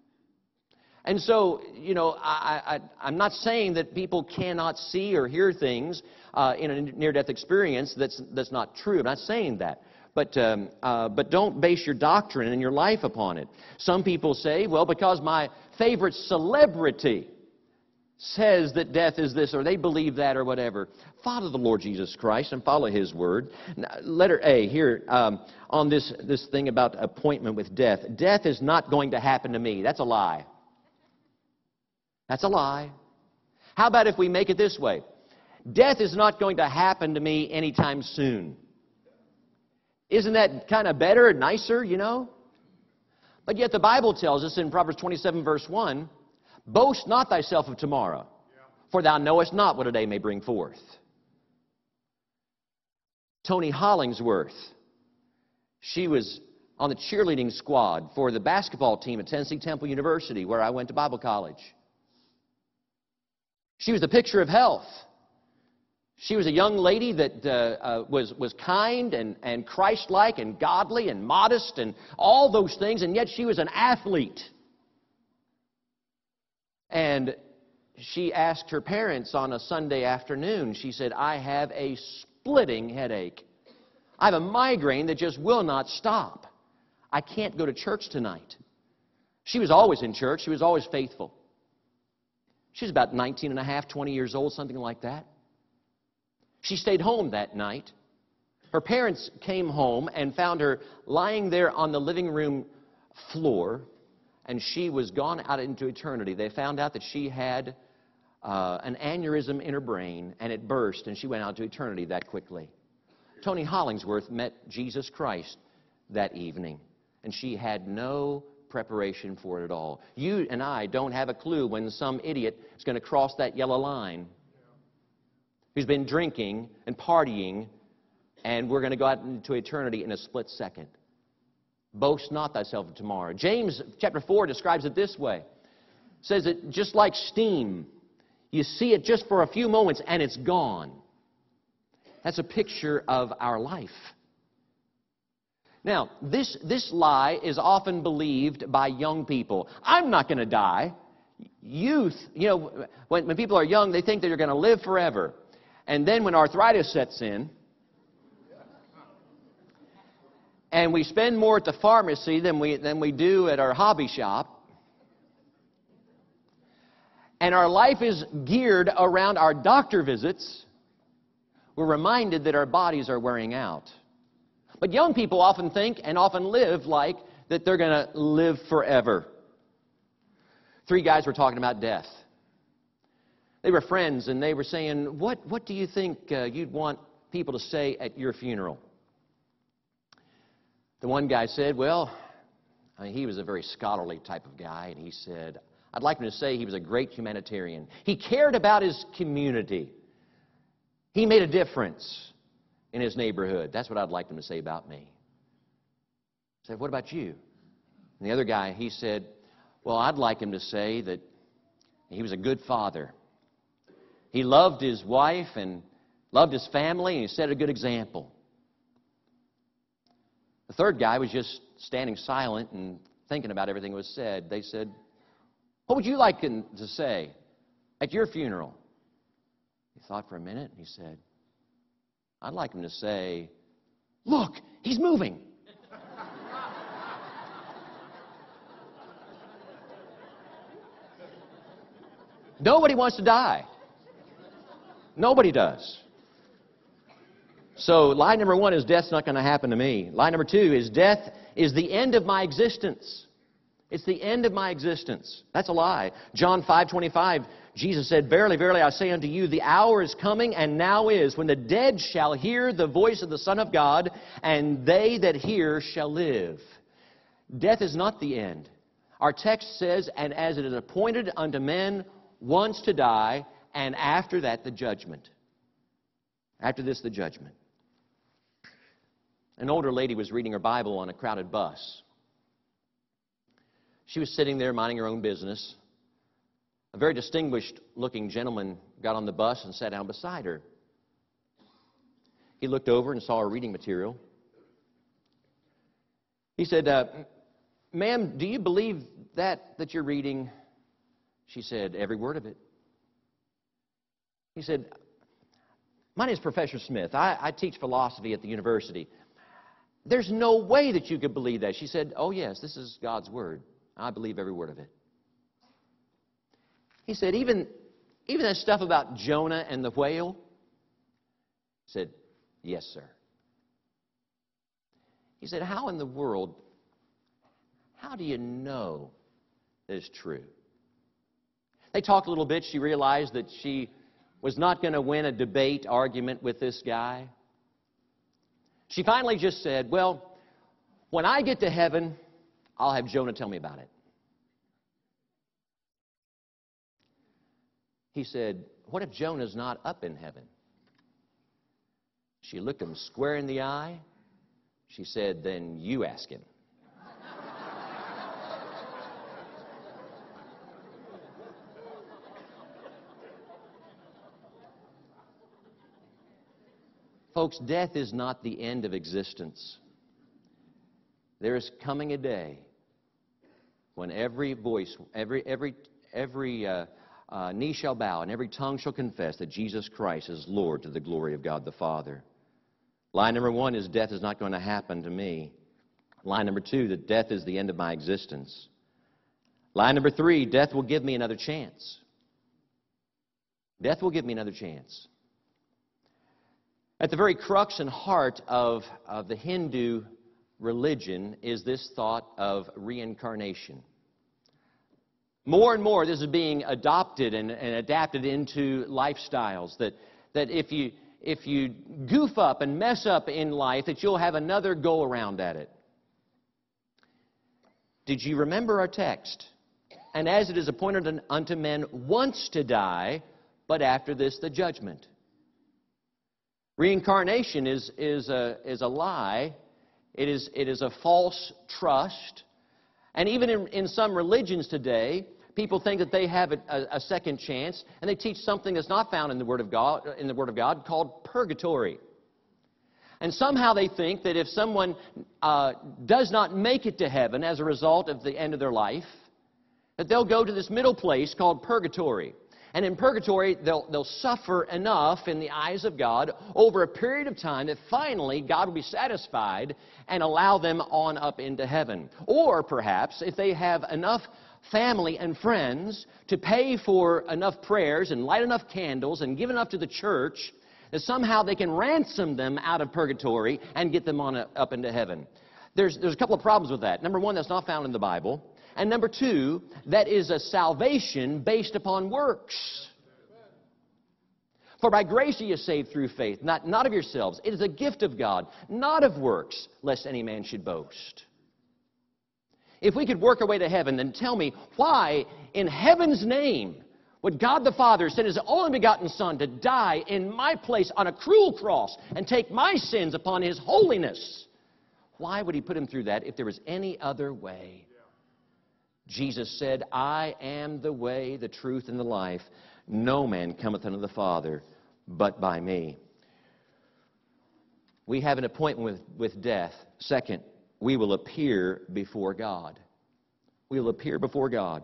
And so, you know, I'm not saying that people cannot see or hear things in a near-death experience that's not true. I'm not saying that. But don't base your doctrine and your life upon it. Some people say, well, because my favorite celebrity says that death is this, or they believe that, or whatever. Follow the Lord Jesus Christ and follow His Word. Now, letter A here on this thing about appointment with death. Death is not going to happen to me. That's a lie. That's a lie. How about if we make it this way? Death is not going to happen to me anytime soon. Isn't that kind of better and nicer, you know? But yet the Bible tells us in Proverbs 27, verse 1, boast not thyself of tomorrow, for thou knowest not what a day may bring forth. Toni Hollingsworth, she was on the cheerleading squad for the basketball team at Tennessee Temple University, where I went to Bible college. She was the picture of health. She was a young lady that was kind and Christ-like and godly and modest and all those things, and yet she was an athlete. And she asked her parents on a Sunday afternoon, she said, I have a splitting headache. I have a migraine that just will not stop. I can't go to church tonight. She was always in church. She was always faithful. She was about 19 and a half, 20 years old, something like that. She stayed home that night. Her parents came home and found her lying there on the living room floor, and she was gone out into eternity. They found out that she had an aneurysm in her brain, and it burst, and she went out to eternity that quickly. Tony Hollingsworth met Jesus Christ that evening, and she had no preparation for it at all. You and I don't have a clue when some idiot is going to cross that yellow line who's been drinking and partying, and we're going to go out into eternity in a split second. Boast not thyself of tomorrow. James chapter 4 describes it this way. It says it just like steam. You see it just for a few moments and it's gone. That's a picture of our life. Now, this lie is often believed by young people. I'm not going to die. Youth, when people are young, they think that they're going to live forever. And then when arthritis sets in, and we spend more at the pharmacy than we do at our hobby shop, and our life is geared around our doctor visits, we're reminded that our bodies are wearing out. But young people often think and often live like that they're going to live forever. 3 guys were talking about death. They were friends, and they were saying, what do you think you'd want people to say at your funeral? The one guy said, he was a very scholarly type of guy, and he said, I'd like him to say he was a great humanitarian. He cared about his community. He made a difference in his neighborhood. That's what I'd like him to say about me. I said, what about you? And the other guy, he said, I'd like him to say that he was a good father. He loved his wife and loved his family, and he set a good example. The third guy was just standing silent and thinking about everything that was said. They said, what would you like him to say at your funeral? He thought for a minute, and he said, I'd like him to say, look, he's moving. Nobody wants to die. Nobody does. So lie number 1 is death's not going to happen to me. Lie number 2 is death is the end of my existence. It's the end of my existence. That's a lie. John 5:25, Jesus said, verily, verily, I say unto you, the hour is coming, and now is, when the dead shall hear the voice of the Son of God, and they that hear shall live. Death is not the end. Our text says, and as it is appointed unto men once to die, and after that the judgment. After this, the judgment. An older lady was reading her Bible on a crowded bus. She was sitting there minding her own business. A very distinguished-looking gentleman got on the bus and sat down beside her. He looked over and saw her reading material. He said, ma'am, do you believe that you're reading? She said, every word of it. He said, my name is Professor Smith. I teach philosophy at the university. There's no way that you could believe that. She said, oh, yes, this is God's Word. I believe every word of it. He said, even that stuff about Jonah and the whale? He said, yes, sir. He said, how in the world, how do you know that it's true? They talked a little bit. She realized that she was not going to win a debate argument with this guy. She finally just said, when I get to heaven, I'll have Jonah tell me about it. He said, what if Jonah's not up in heaven? She looked him square in the eye. She said, then you ask him. Folks, death is not the end of existence. There is coming a day when every voice, every knee shall bow and every tongue shall confess that Jesus Christ is Lord to the glory of God the Father. Line number one is death is not going to happen to me. Line number two, that death is the end of my existence. Line number three, death will give me another chance. Death will give me another chance. At the very crux and heart of the Hindu religion is this thought of reincarnation. More and more, this is being adopted and adapted into lifestyles, that if you goof up and mess up in life, that you'll have another go around at it. Did you remember our text? And as it is appointed unto men once to die, but after this the judgment. Reincarnation is a lie. It is a false trust. And even in some religions today, people think that they have a second chance, and they teach something that's not found in the Word of God called purgatory. And somehow they think that if someone does not make it to heaven as a result of the end of their life, that they'll go to this middle place called purgatory. And in purgatory, they'll suffer enough in the eyes of God over a period of time that finally God will be satisfied and allow them on up into heaven. Or perhaps if they have enough family and friends to pay for enough prayers and light enough candles and give enough to the church, that somehow they can ransom them out of purgatory and get them on up into heaven. There's a couple of problems with that. Number one, that's not found in the Bible. And number two, that is a salvation based upon works. For by grace are you saved through faith, not of yourselves. It is a gift of God, not of works, lest any man should boast. If we could work our way to heaven, then tell me why, in heaven's name, would God the Father send His only begotten Son to die in my place on a cruel cross and take my sins upon His holiness? Why would He put Him through that if there was any other way? Jesus said, I am the way, the truth, and the life. No man cometh unto the Father but by me. We have an appointment with death. Second, we will appear before God. We will appear before God.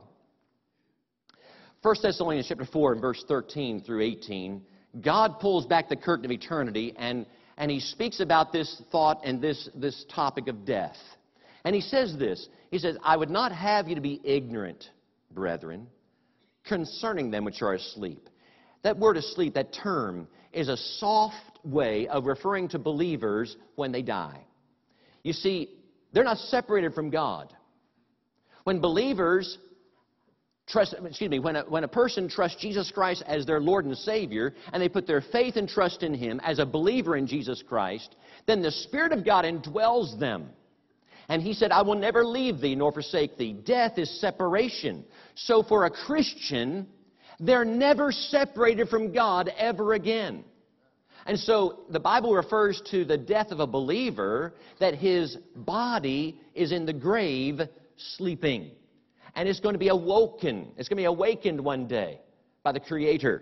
1 Thessalonians chapter 4 and verse 13 through 18, God pulls back the curtain of eternity and He speaks about this thought and this topic of death. And He says this, He says, I would not have you to be ignorant, brethren, concerning them which are asleep. That word asleep, that term, is a soft way of referring to believers when they die. You see, they're not separated from God. When believers when a person trusts Jesus Christ as their Lord and Savior, and they put their faith and trust in Him as a believer in Jesus Christ, then the Spirit of God indwells them. And He said, I will never leave thee nor forsake thee. Death is separation. So for a Christian, they're never separated from God ever again. And so the Bible refers to the death of a believer that his body is in the grave sleeping. And it's going to be awoken. It's going to be awakened one day by the Creator.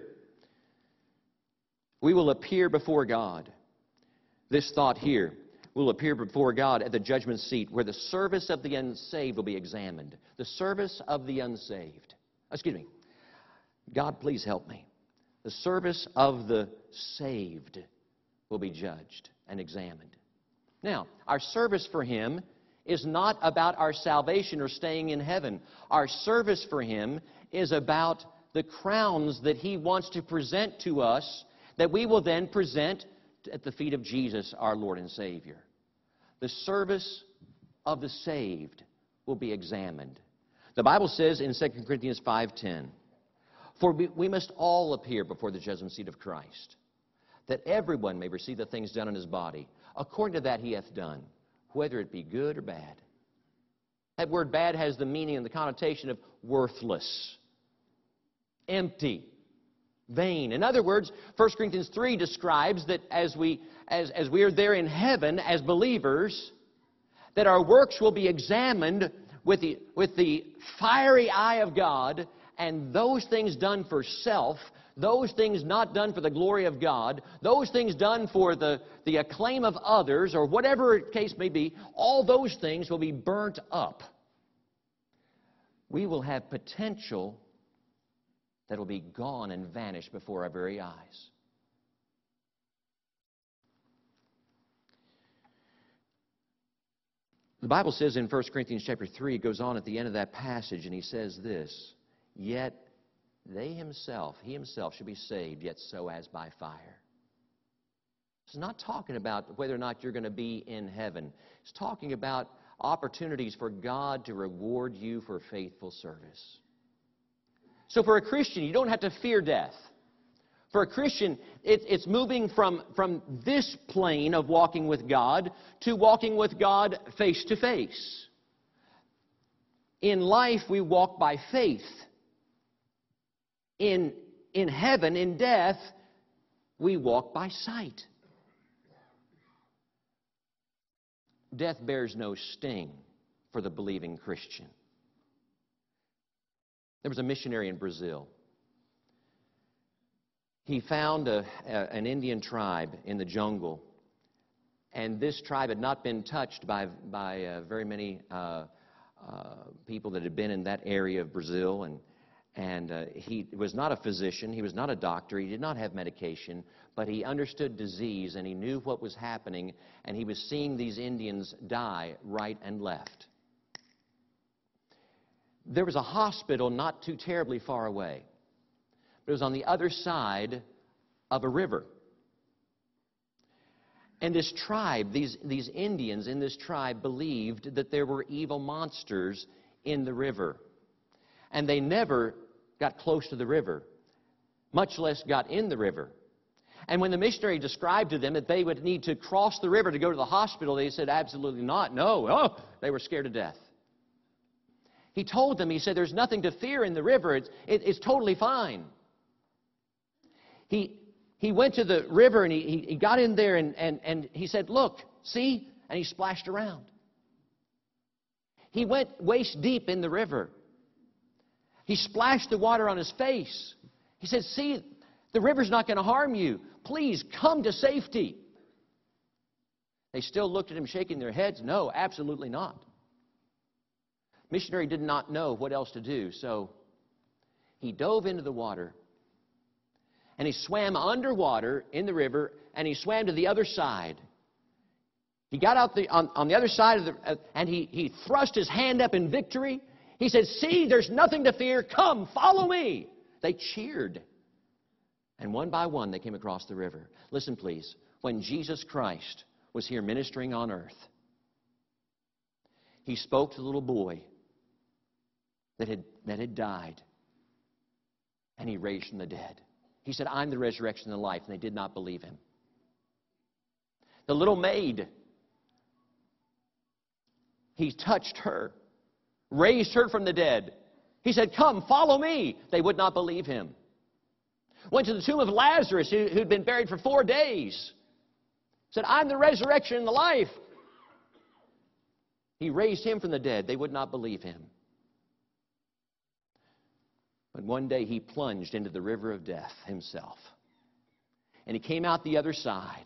We will appear before God. This thought here, will appear before God at the judgment seat where the service of the unsaved will be examined. The service of the unsaved. God, please help me. The service of the saved will be judged and examined. Now, our service for Him is not about our salvation or staying in heaven. Our service for Him is about the crowns that He wants to present to us that we will then present at the feet of Jesus, our Lord and Savior. The service of the saved will be examined. The Bible says in 2 Corinthians 5:10, for we must all appear before the judgment seat of Christ, that everyone may receive the things done in his body, according to that he hath done, whether it be good or bad. That word bad has the meaning and the connotation of worthless, empty, vain. In other words, 1 Corinthians 3 describes that as we are there in heaven as believers, that our works will be examined with the fiery eye of God, and those things done for self those things not done for the glory of God, those things done for the acclaim of others, or whatever the case may be, all those things will be burnt up. We will have potential that will be gone and vanished before our very eyes. The Bible says in 1 Corinthians chapter 3, it goes on at the end of that passage, and he says this, yet he himself should be saved, yet so as by fire. It's not talking about whether or not you're going to be in heaven. It's talking about opportunities for God to reward you for faithful service. So for a Christian, you don't have to fear death. For a Christian, it's moving from this plane of walking with God to walking with God face to face. In life, we walk by faith. In heaven, in death, we walk by sight. Death bears no sting for the believing Christian. There was a missionary in Brazil. He found an Indian tribe in the jungle, and this tribe had not been touched by very many people that had been in that area of Brazil, and he was not a physician, he was not a doctor, he did not have medication, but he understood disease, and he knew what was happening, and he was seeing these Indians die right and left. There was a hospital not too terribly far away. It was on the other side of a river. And this tribe, these Indians in this tribe believed that there were evil monsters in the river. And they never got close to the river, much less got in the river. And when the missionary described to them that they would need to cross the river to go to the hospital, they said, absolutely not, no. Oh, they were scared to death. He told them, he said, there's nothing to fear in the river. It's totally fine. He went to the river and he got in there and he said, look, see? And he splashed around. He went waist deep in the river. He splashed the water on his face. He said, see, the river's not going to harm you. Please come to safety. They still looked at him shaking their heads. No, absolutely not. Missionary did not know what else to do, so he dove into the water. And he swam underwater in the river, and he swam to the other side. He got out on the other side of the, and he thrust his hand up in victory. He said, see, there's nothing to fear. Come, follow me. They cheered. And one by one, they came across the river. Listen, please. When Jesus Christ was here ministering on earth, he spoke to the little boy that had died, and he raised from the dead. He said, I'm the resurrection and the life, and they did not believe him. The little maid, he touched her, raised her from the dead. He said, come, follow me. They would not believe him. Went to the tomb of Lazarus, who'd been buried for 4 days. Said, I'm the resurrection and the life. He raised him from the dead. They would not believe him. But one day he plunged into the river of death himself. And he came out the other side.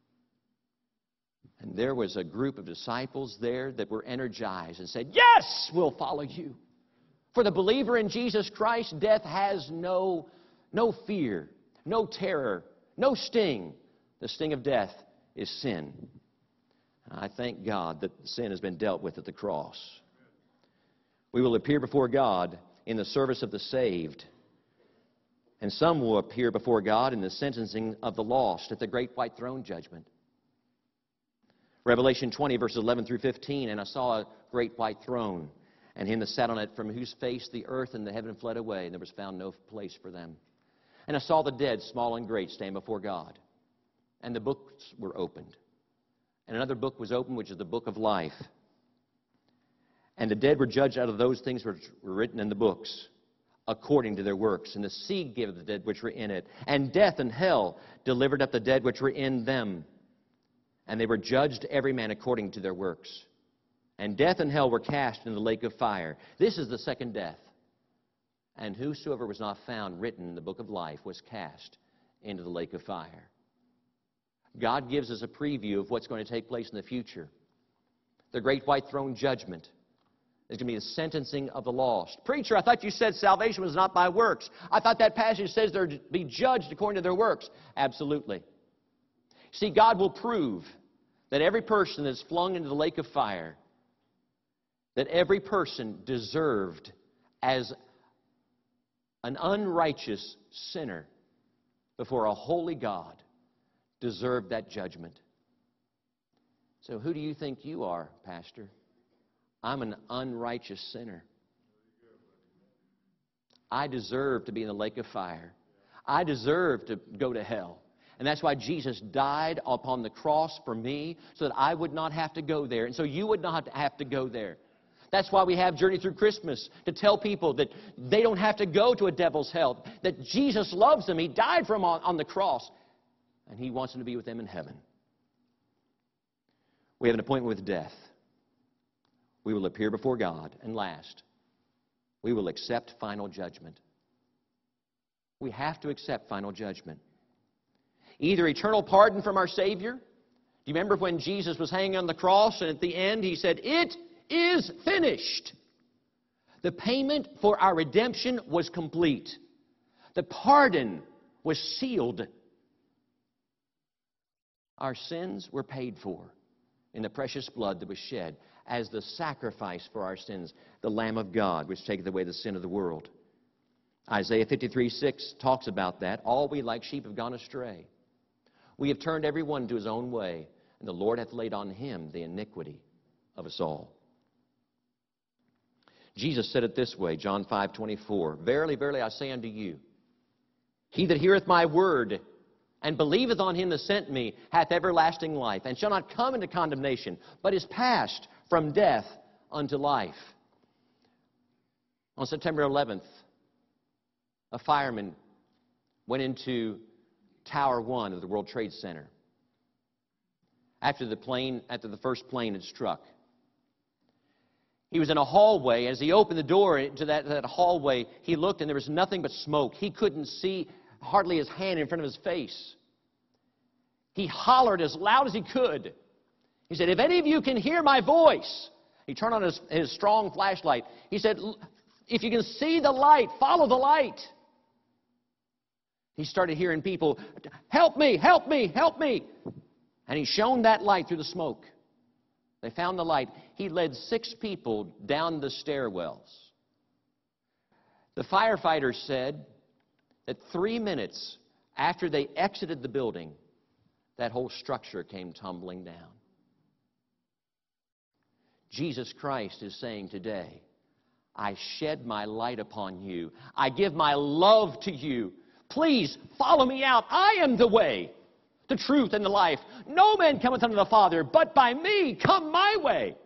And there was a group of disciples there that were energized and said, yes, we'll follow you. For the believer in Jesus Christ, death has no fear, no terror, no sting. The sting of death is sin. I thank God that sin has been dealt with at the cross. We will appear before God in the service of the saved. And some will appear before God in the sentencing of the lost at the great white throne judgment. Revelation 20, verses 11 through 15, and I saw a great white throne, and him that sat on it, from whose face the earth and the heaven fled away, and there was found no place for them. And I saw the dead, small and great, stand before God. And the books were opened. And another book was opened, which is the book of life. And the dead were judged out of those things which were written in the books, according to their works. And the sea gave the dead which were in it. And death and hell delivered up the dead which were in them. And they were judged every man according to their works. And death and hell were cast into the lake of fire. This is the second death. And whosoever was not found written in the book of life was cast into the lake of fire. God gives us a preview of what's going to take place in the future. The great white throne judgment is going to be the sentencing of the lost. Preacher, I thought you said salvation was not by works. I thought that passage says they're to be judged according to their works. Absolutely. See, God will prove that every person that's flung into the lake of fire, that every person deserved as an unrighteous sinner before a holy God, deserved that judgment. So who do you think you are, Pastor? I'm an unrighteous sinner. I deserve to be in the lake of fire. I deserve to go to hell. And that's why Jesus died upon the cross for me, so that I would not have to go there, and so you would not have to go there. That's why we have Journey Through Christmas, to tell people that they don't have to go to a devil's hell, that Jesus loves them. He died for them on the cross, and He wants them to be with them in heaven. We have an appointment with death. We will appear before God. And last, we will accept final judgment. We have to accept final judgment. Either eternal pardon from our Savior. Do you remember when Jesus was hanging on the cross, and at the end He said, "It is finished." The payment for our redemption was complete. The pardon was sealed. Our sins were paid for in the precious blood that was shed as the sacrifice for our sins, the Lamb of God, which taketh away the sin of the world. Isaiah 53:6 talks about that. All we like sheep have gone astray. We have turned every one to his own way, and the Lord hath laid on Him the iniquity of us all. Jesus said it this way, John 5:24, "Verily, verily, I say unto you, he that heareth my word and believeth on Him that sent me hath everlasting life, and shall not come into condemnation, but is passed from death unto life." On September 11th, a fireman went into Tower 1 of the World Trade Center after the first plane had struck. He was in a hallway. As he opened the door into that hallway, he looked and there was nothing but smoke. He couldn't see hardly his hand in front of his face. He hollered as loud as he could. He said, "If any of you can hear my voice," he turned on his strong flashlight. He said, "If you can see the light, follow the light." He started hearing people, "Help me, help me, help me." And he shone that light through the smoke. They found the light. He led 6 people down the stairwells. The firefighters said that 3 minutes after they exited the building, that whole structure came tumbling down. Jesus Christ is saying today, "I shed my light upon you. I give my love to you. Please follow me out. I am the way, the truth, and the life. No man cometh unto the Father but by me. Come my way."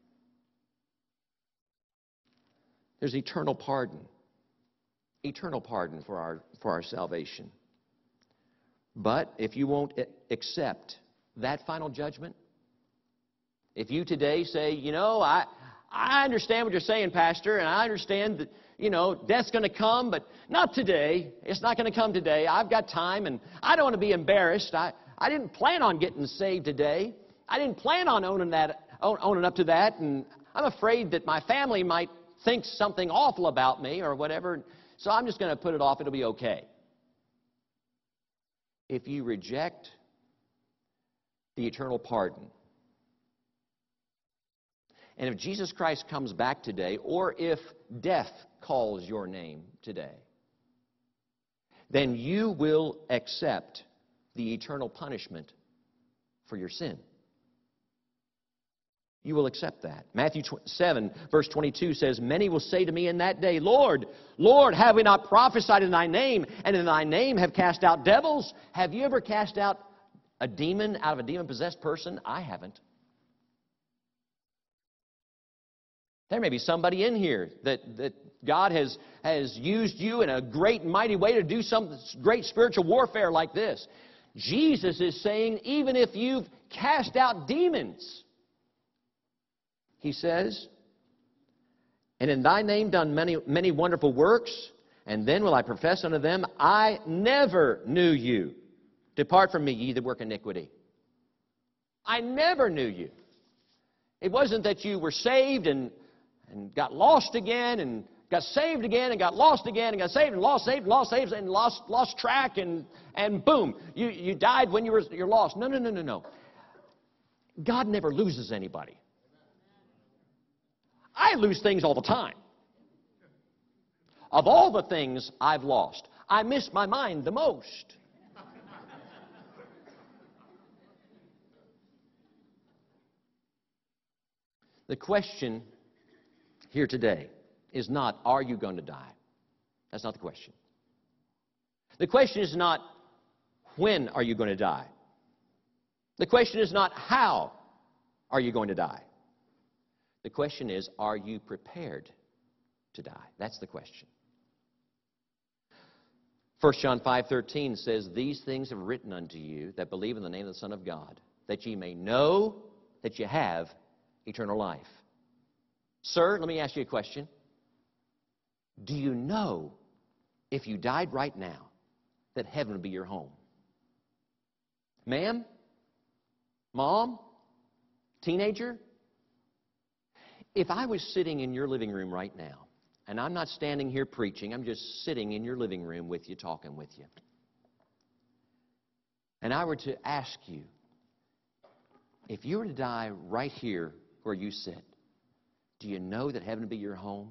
There's eternal pardon for our salvation. But if you won't accept that final judgment, if you today say, I understand what you're saying, Pastor, and I understand that, death's going to come, but not today. It's not going to come today. I've got time, and I don't want to be embarrassed. I didn't plan on getting saved today. I didn't plan on owning up to that, and I'm afraid that my family might think something awful about me or whatever, so I'm just going to put it off. It'll be okay. If you reject the eternal pardon, and if Jesus Christ comes back today, or if death calls your name today, then you will accept the eternal punishment for your sin. You will accept that. Matthew 7, verse 22 says, "Many will say to me in that day, Lord, Lord, have we not prophesied in Thy name, and in Thy name have cast out devils?" Have you ever cast out a demon out of a demon-possessed person? I haven't. There may be somebody in here that God has used you in a great and mighty way to do some great spiritual warfare like this. Jesus is saying, even if you've cast out demons, He says, "And in Thy name done many, many wonderful works." And then will I profess unto them, I never knew you. Depart from me, ye that work iniquity. I never knew you. It wasn't that you were saved and got lost again and got saved again and got lost again and got saved and lost, saved, lost, saved, and lost track and boom, you died when you're lost. No, no, no, no, no. God never loses anybody. I lose things all the time. Of all the things I've lost, I miss my mind the most. The question here today is not, are you going to die? That's not the question. The question is not, when are you going to die? The question is not, how are you going to die? The question is, are you prepared to die? That's the question. 1 John 5:13 says, These things have written unto you that believe in the name of the Son of God, that ye may know that ye have eternal life. Sir, let me ask you a question. Do you know if you died right now that heaven would be your home? Ma'am? Mom? Teenager? If I was sitting in your living room right now, and I'm not standing here preaching, I'm just sitting in your living room with you, talking with you, and I were to ask you, if you were to die right here where you sit, do you know that heaven would be your home?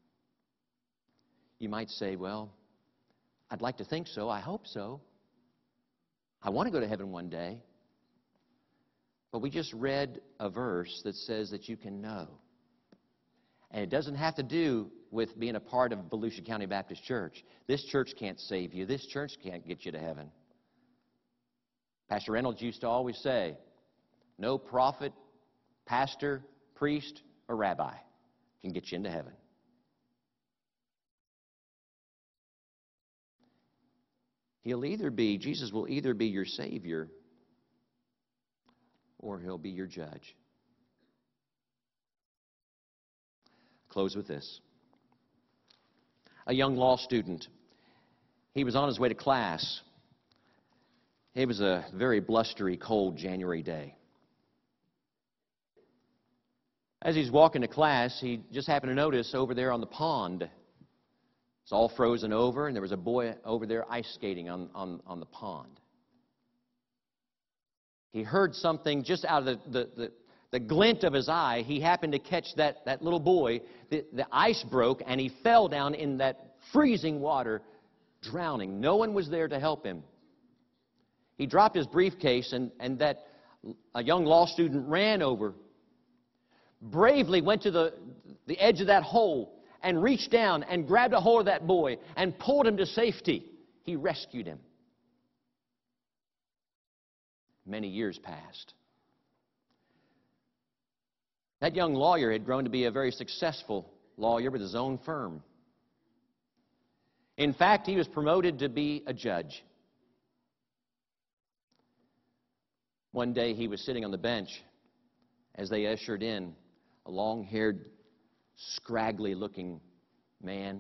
You might say, well, I'd like to think so. I hope so. I want to go to heaven one day. But we just read a verse that says that you can know. And it doesn't have to do with being a part of Volusia County Baptist Church. This church can't save you. This church can't get you to heaven. Pastor Reynolds used to always say, no prophet, pastor, priest, or rabbi can get you into heaven. Jesus will either be your Savior or He'll be your judge. Close with this. A young law student, he was on his way to class. It was a very blustery, cold January day. As he's walking to class, he just happened to notice over there on the pond, it's all frozen over, and there was a boy over there ice skating on the pond. He heard something just out of the glint of his eye. He happened to catch that little boy. The ice broke, and he fell down in that freezing water, drowning. No one was there to help him. He dropped his briefcase, and a young law student ran over, bravely went to the edge of that hole and reached down and grabbed a hold of that boy and pulled him to safety. He rescued him. Many years passed. That young lawyer had grown to be a very successful lawyer with his own firm. In fact, he was promoted to be a judge. One day he was sitting on the bench as they ushered in a long-haired, scraggly-looking man.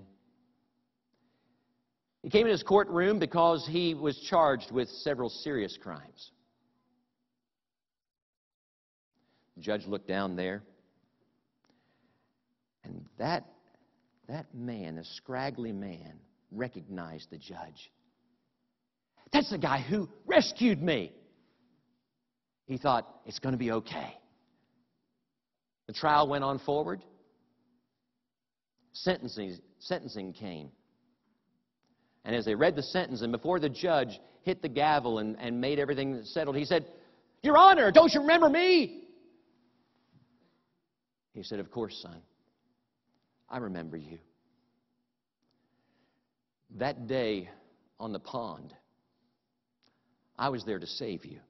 He came in his courtroom because he was charged with several serious crimes. The judge looked down there, and that man, the scraggly man, recognized the judge. That's the guy who rescued me. He thought, it's going to be okay. The trial went on forward. Sentencing came. And as they read the sentence, and before the judge hit the gavel and made everything settled, he said, Your Honor, don't you remember me? He said, Of course, son. I remember you. That day on the pond, I was there to save you.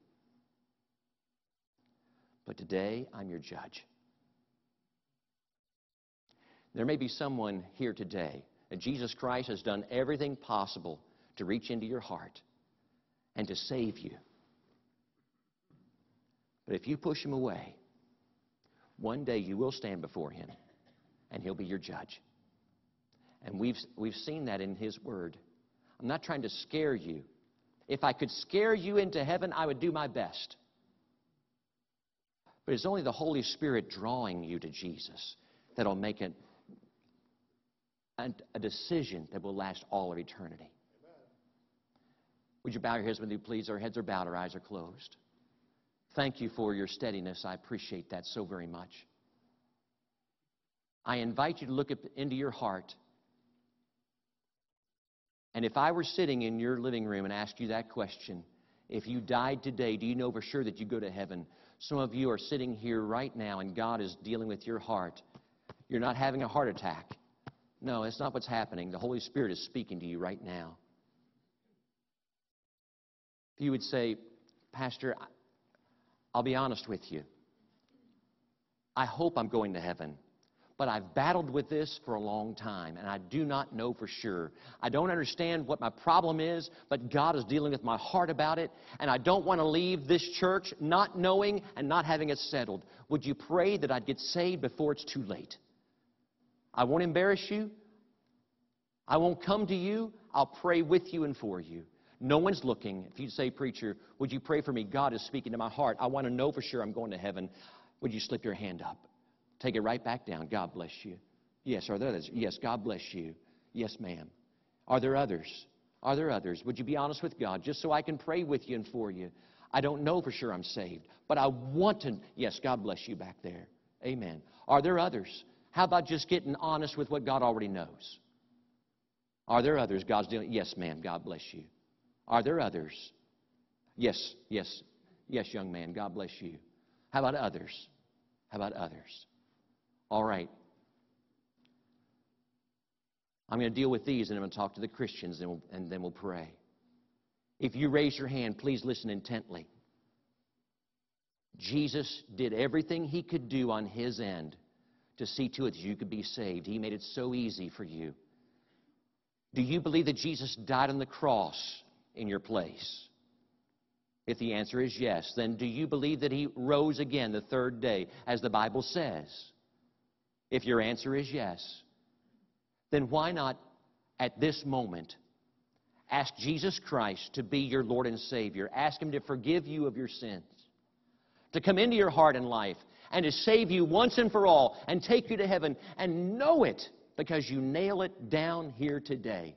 But today, I'm your judge. There may be someone here today that Jesus Christ has done everything possible to reach into your heart and to save you. But if you push Him away, one day you will stand before Him, and He'll be your judge. And we've seen that in His Word. I'm not trying to scare you. If I could scare you into heaven, I would do my best. But it's only the Holy Spirit drawing you to Jesus that'll make a decision that will last all of eternity. Would you bow your heads with me, please? Our heads are bowed, our eyes are closed. Thank you for your steadiness. I appreciate that so very much. I invite you to look into your heart. And if I were sitting in your living room and asked you that question, if you died today, do you know for sure that you go to heaven? Some of you are sitting here right now and God is dealing with your heart. You're not having a heart attack. No, that's not what's happening. The Holy Spirit is speaking to you right now. If you would say, Pastor, I'll be honest with you. I hope I'm going to heaven, but I've battled with this for a long time, and I do not know for sure. I don't understand what my problem is, but God is dealing with my heart about it, and I don't want to leave this church not knowing and not having it settled. Would you pray that I'd get saved before it's too late? I won't embarrass you. I won't come to you. I'll pray with you and for you. No one's looking. If you say, preacher, would you pray for me? God is speaking to my heart. I want to know for sure I'm going to heaven. Would you slip your hand up? Take it right back down. God bless you. Yes, are there others? Yes, God bless you. Yes, ma'am. Are there others? Are there others? Would you be honest with God just so I can pray with you and for you? I don't know for sure I'm saved, but I want to. Yes, God bless you back there. Amen. Are there others? How about just getting honest with what God already knows? Are there others? God's doing. Yes, ma'am. God bless you. Are there others? Yes, yes, yes, young man. God bless you. How about others? How about others? All right. I'm going to deal with these, and I'm going to talk to the Christians, and then we'll pray. If you raise your hand, please listen intently. Jesus did everything He could do on His end to see to it that you could be saved. He made it so easy for you. Do you believe that Jesus died on the cross in your place? If the answer is yes, then do you believe that He rose again the third day, as the Bible says? If your answer is yes, then why not at this moment ask Jesus Christ to be your Lord and Savior? Ask Him to forgive you of your sins, to come into your heart and life, and to save you once and for all, and take you to heaven, and know it because you nail it down here today.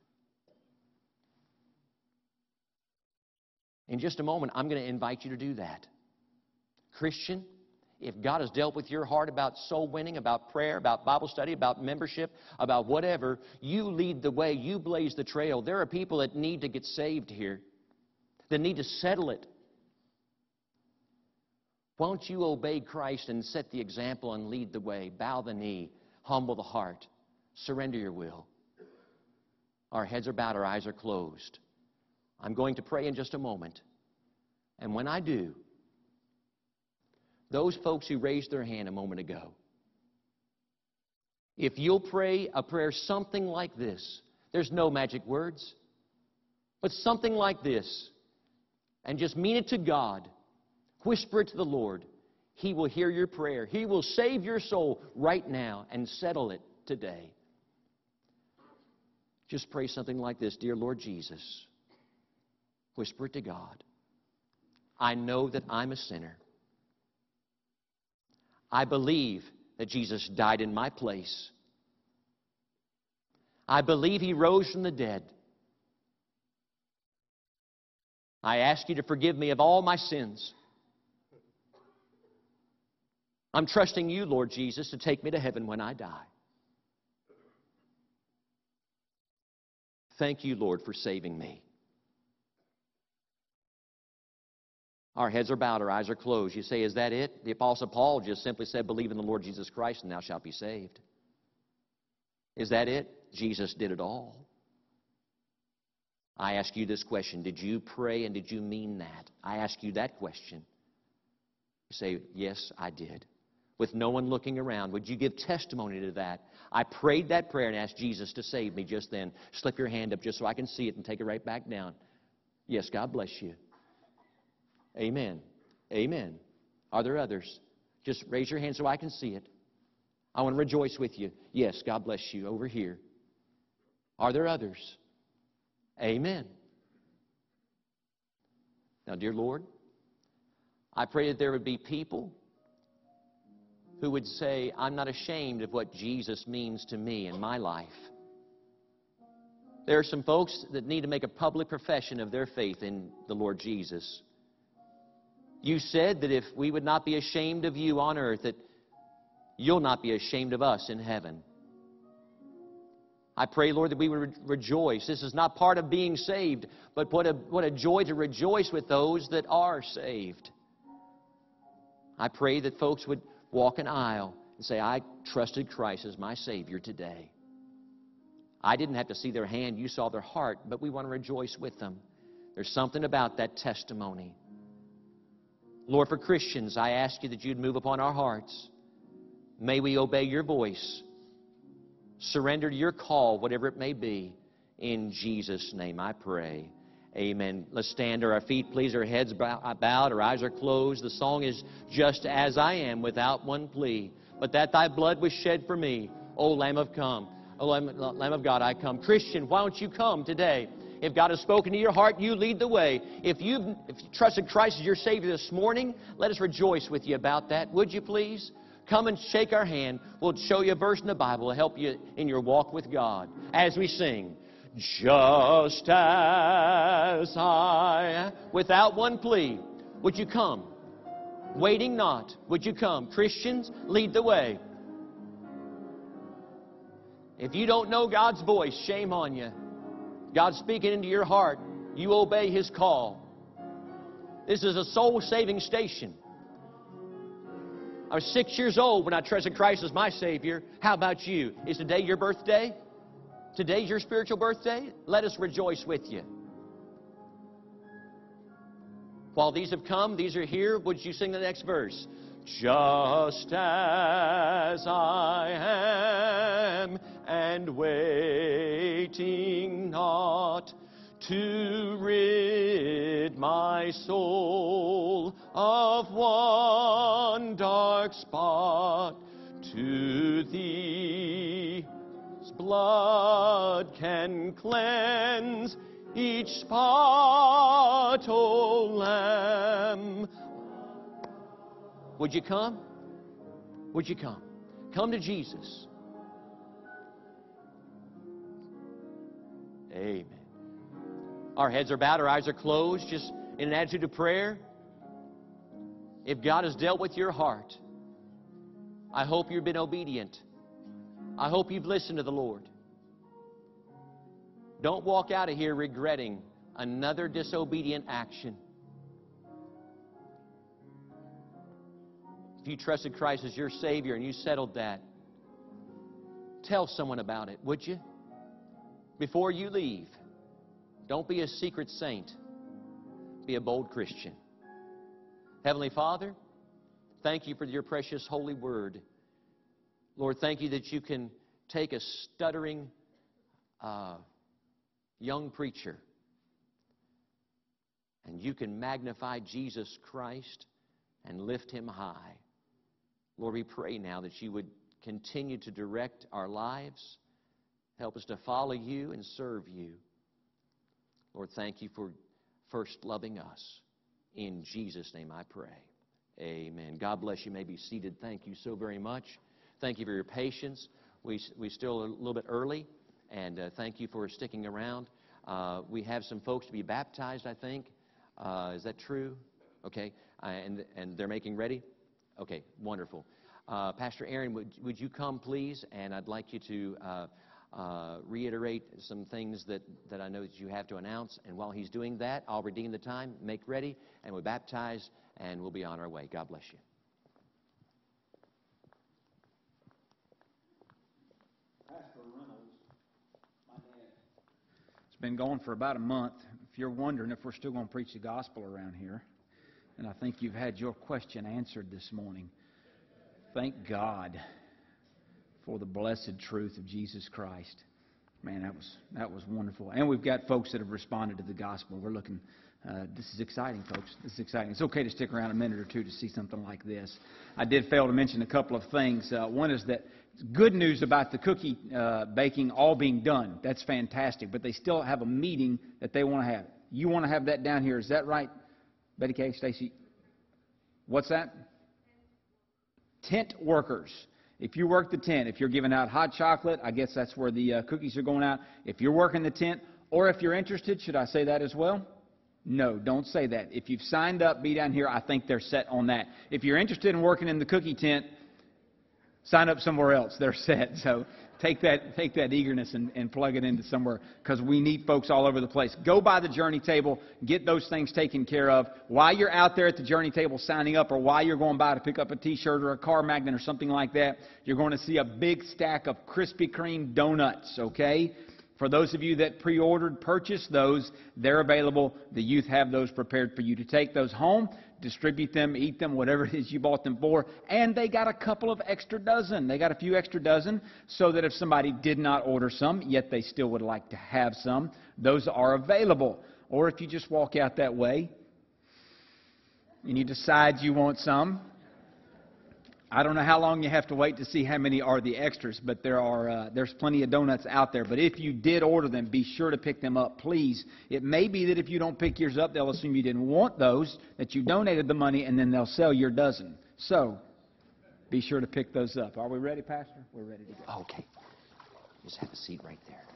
In just a moment, I'm going to invite you to do that. Christian, if God has dealt with your heart about soul winning, about prayer, about Bible study, about membership, about whatever, you lead the way. You blaze the trail. There are people that need to get saved here, that need to settle it. Won't you obey Christ and set the example and lead the way? Bow the knee, humble the heart, surrender your will. Our heads are bowed, our eyes are closed. I'm going to pray in just a moment. And when I do, those folks who raised their hand a moment ago, if you'll pray a prayer something like this, there's no magic words, but something like this, and just mean it to God, whisper it to the Lord, He will hear your prayer. He will save your soul right now and settle it today. Just pray something like this. Dear Lord Jesus, whisper it to God. I know that I'm a sinner. I believe that Jesus died in my place. I believe He rose from the dead. I ask You to forgive me of all my sins. I'm trusting You, Lord Jesus, to take me to heaven when I die. Thank You, Lord, for saving me. Our heads are bowed, our eyes are closed. You say, is that it? The Apostle Paul just simply said, believe in the Lord Jesus Christ and thou shalt be saved. Is that it? Jesus did it all. I ask you this question. Did you pray and did you mean that? I ask you that question. You say, yes, I did. With no one looking around, would you give testimony to that? I prayed that prayer and asked Jesus to save me just then. Slip your hand up just so I can see it and take it right back down. Yes, God bless you. Amen. Amen. Are there others? Just raise your hand so I can see it. I want to rejoice with you. Yes, God bless you. Over here. Are there others? Amen. Now, dear Lord, I pray that there would be people who would say, I'm not ashamed of what Jesus means to me in my life. There are some folks that need to make a public profession of their faith in the Lord Jesus. You said that if we would not be ashamed of you on earth, that you'll not be ashamed of us in heaven. I pray, Lord, that we would rejoice. This is not part of being saved, but what a joy to rejoice with those that are saved. I pray that folks would walk an aisle and say, I trusted Christ as my Savior today. I didn't have to see their hand, you saw their heart, but we want to rejoice with them. There's something about that testimony. Lord, for Christians, I ask you that you'd move upon our hearts. May we obey your voice. Surrender to your call, whatever it may be. In Jesus' name I pray. Amen. Let's stand to our feet, please. Our heads bowed, our eyes are closed. The song is Just As I Am, without one plea. But that thy blood was shed for me, O Lamb of God, I come. Christian, why don't you come today? If God has spoken to your heart, you lead the way. If you trusted Christ as your Savior this morning, let us rejoice with you about that. Would you please? Come and shake our hand. We'll show you a verse in the Bible to help you in your walk with God as we sing. Just as I am, without one plea, would you come? Waiting not, would you come? Christians, lead the way. If you don't know God's voice, shame on you. God's speaking into your heart. You obey His call. This is a soul-saving station. I was 6 years old when I trusted Christ as my Savior. How about you? Is today your birthday? Today's your spiritual birthday? Let us rejoice with you. While these have come, these are here, would you sing the next verse? Just as I am, and waiting not to rid my soul of one dark spot, to Thee blood can cleanse each spot, O Lamb. Would you come? Would you come? Come to Jesus. Amen. Our heads are bowed, our eyes are closed, just in an attitude of prayer. If God has dealt with your heart, I hope you've been obedient. I hope you've listened to the Lord. Don't walk out of here regretting another disobedient action. If you trusted Christ as your Savior and you settled that, tell someone about it, would you? Before you leave, don't be a secret saint. Be a bold Christian. Heavenly Father, thank you for your precious holy word. Lord, thank you that you can take a stuttering young preacher and you can magnify Jesus Christ and lift Him high. Lord, we pray now that you would continue to direct our lives. Help us to follow you and serve you. Lord, thank you for first loving us. In Jesus' name I pray. Amen. God bless you. You may be seated. Thank you so very much. Thank you for your patience. We still a little bit early, and thank you for sticking around. We have some folks to be baptized, I think. Is that true? Okay. And they're making ready? Okay, wonderful. Pastor Aaron, would you come, please? And I'd like you to reiterate some things that I know that you have to announce. And while he's doing that, I'll redeem the time, make ready, and we'll baptize, and we'll be on our way. God bless you. Pastor Reynolds, my dad. It's been going for about a month. If you're wondering if we're still going to preach the gospel around here, and I think you've had your question answered this morning. Thank God for the blessed truth of Jesus Christ. Man, that was wonderful. And we've got folks that have responded to the gospel. We're looking This is exciting, folks. This is exciting. It's okay to stick around a minute or two to see something like this. I did fail to mention a couple of things. One is that good news about the cookie baking all being done. That's fantastic. But they still have a meeting that they want to have. You want to have that down here. Is that right, Betty Kay, Stacy? What's that? Tent workers. If you work the tent, if you're giving out hot chocolate, I guess that's where the cookies are going out. If you're working the tent, or if you're interested, should I say that as well? No, don't say that. If you've signed up, be down here. I think they're set on that. If you're interested in working in the cookie tent, sign up somewhere else. They're set. So take that eagerness and plug it into somewhere, because we need folks all over the place. Go by the journey table. Get those things taken care of. While you're out there at the journey table signing up, or while you're going by to pick up a T-shirt or a car magnet or something like that, you're going to see a big stack of Krispy Kreme donuts, okay? For those of you that pre-ordered, purchased those, they're available. The youth have those prepared for you to take those home, distribute them, eat them, whatever it is you bought them for. And they got a couple of extra dozen. They got a few extra dozen, so that if somebody did not order some, yet they still would like to have some, those are available. Or if you just walk out that way and you decide you want some, I don't know how long you have to wait to see how many are the extras, but there's plenty of donuts out there. But if you did order them, be sure to pick them up, please. It may be that if you don't pick yours up, they'll assume you didn't want those, that you donated the money, and then they'll sell your dozen. So be sure to pick those up. Are we ready, Pastor? We're ready to go. Okay. Just have a seat right there.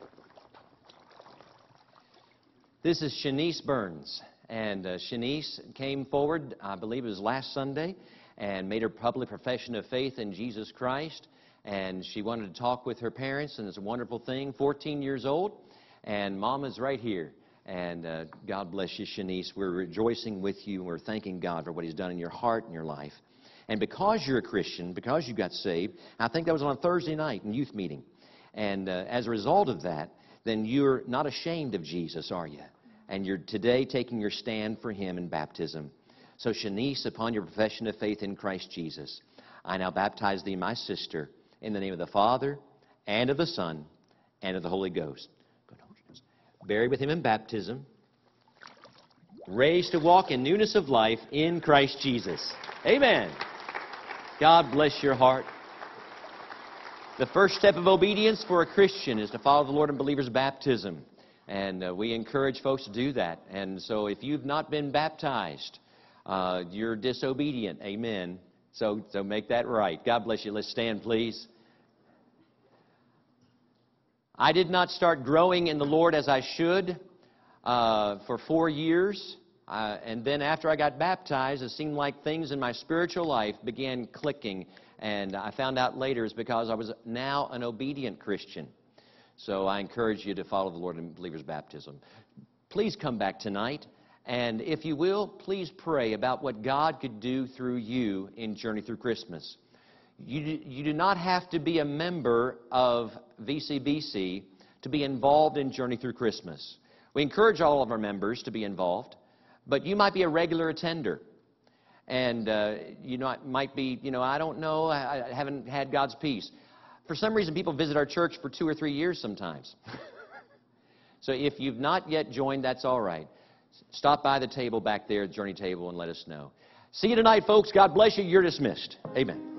This is Shanice Burns. And Shanice came forward, I believe it was last Sunday, and made her public profession of faith in Jesus Christ. And she wanted to talk with her parents, and it's a wonderful thing. 14 years old, and Mom is right here. And God bless you, Shanice. We're rejoicing with you, and we're thanking God for what He's done in your heart and your life. And because you're a Christian, because you got saved, I think that was on a Thursday night in youth meeting. And as a result of that, then you're not ashamed of Jesus, are you? And you're today taking your stand for Him in baptism. So, Shanice, upon your profession of faith in Christ Jesus, I now baptize thee, my sister, in the name of the Father, and of the Son, and of the Holy Ghost. Buried with Him in baptism, raised to walk in newness of life in Christ Jesus. Amen. God bless your heart. The first step of obedience for a Christian is to follow the Lord in believer's baptism. And we encourage folks to do that. And so if you've not been baptized, you're disobedient. Amen. So make that right. God bless you. Let's stand, please. I did not start growing in the Lord as I should for 4 years. And then after I got baptized, it seemed like things in my spiritual life began clicking. And I found out later it's because I was now an obedient Christian. So I encourage you to follow the Lord in believer's baptism. Please come back tonight. And if you will, please pray about what God could do through you in Journey Through Christmas. You do not have to be a member of VCBC to be involved in Journey Through Christmas. We encourage all of our members to be involved, but you might be a regular attender. And you know, it might be, I don't know, I haven't had God's peace. For some reason, people visit our church for 2 or 3 years sometimes. So if you've not yet joined, that's all right. Stop by the table back there, the journey table, and let us know. See you tonight, folks. God bless you. You're dismissed. Amen.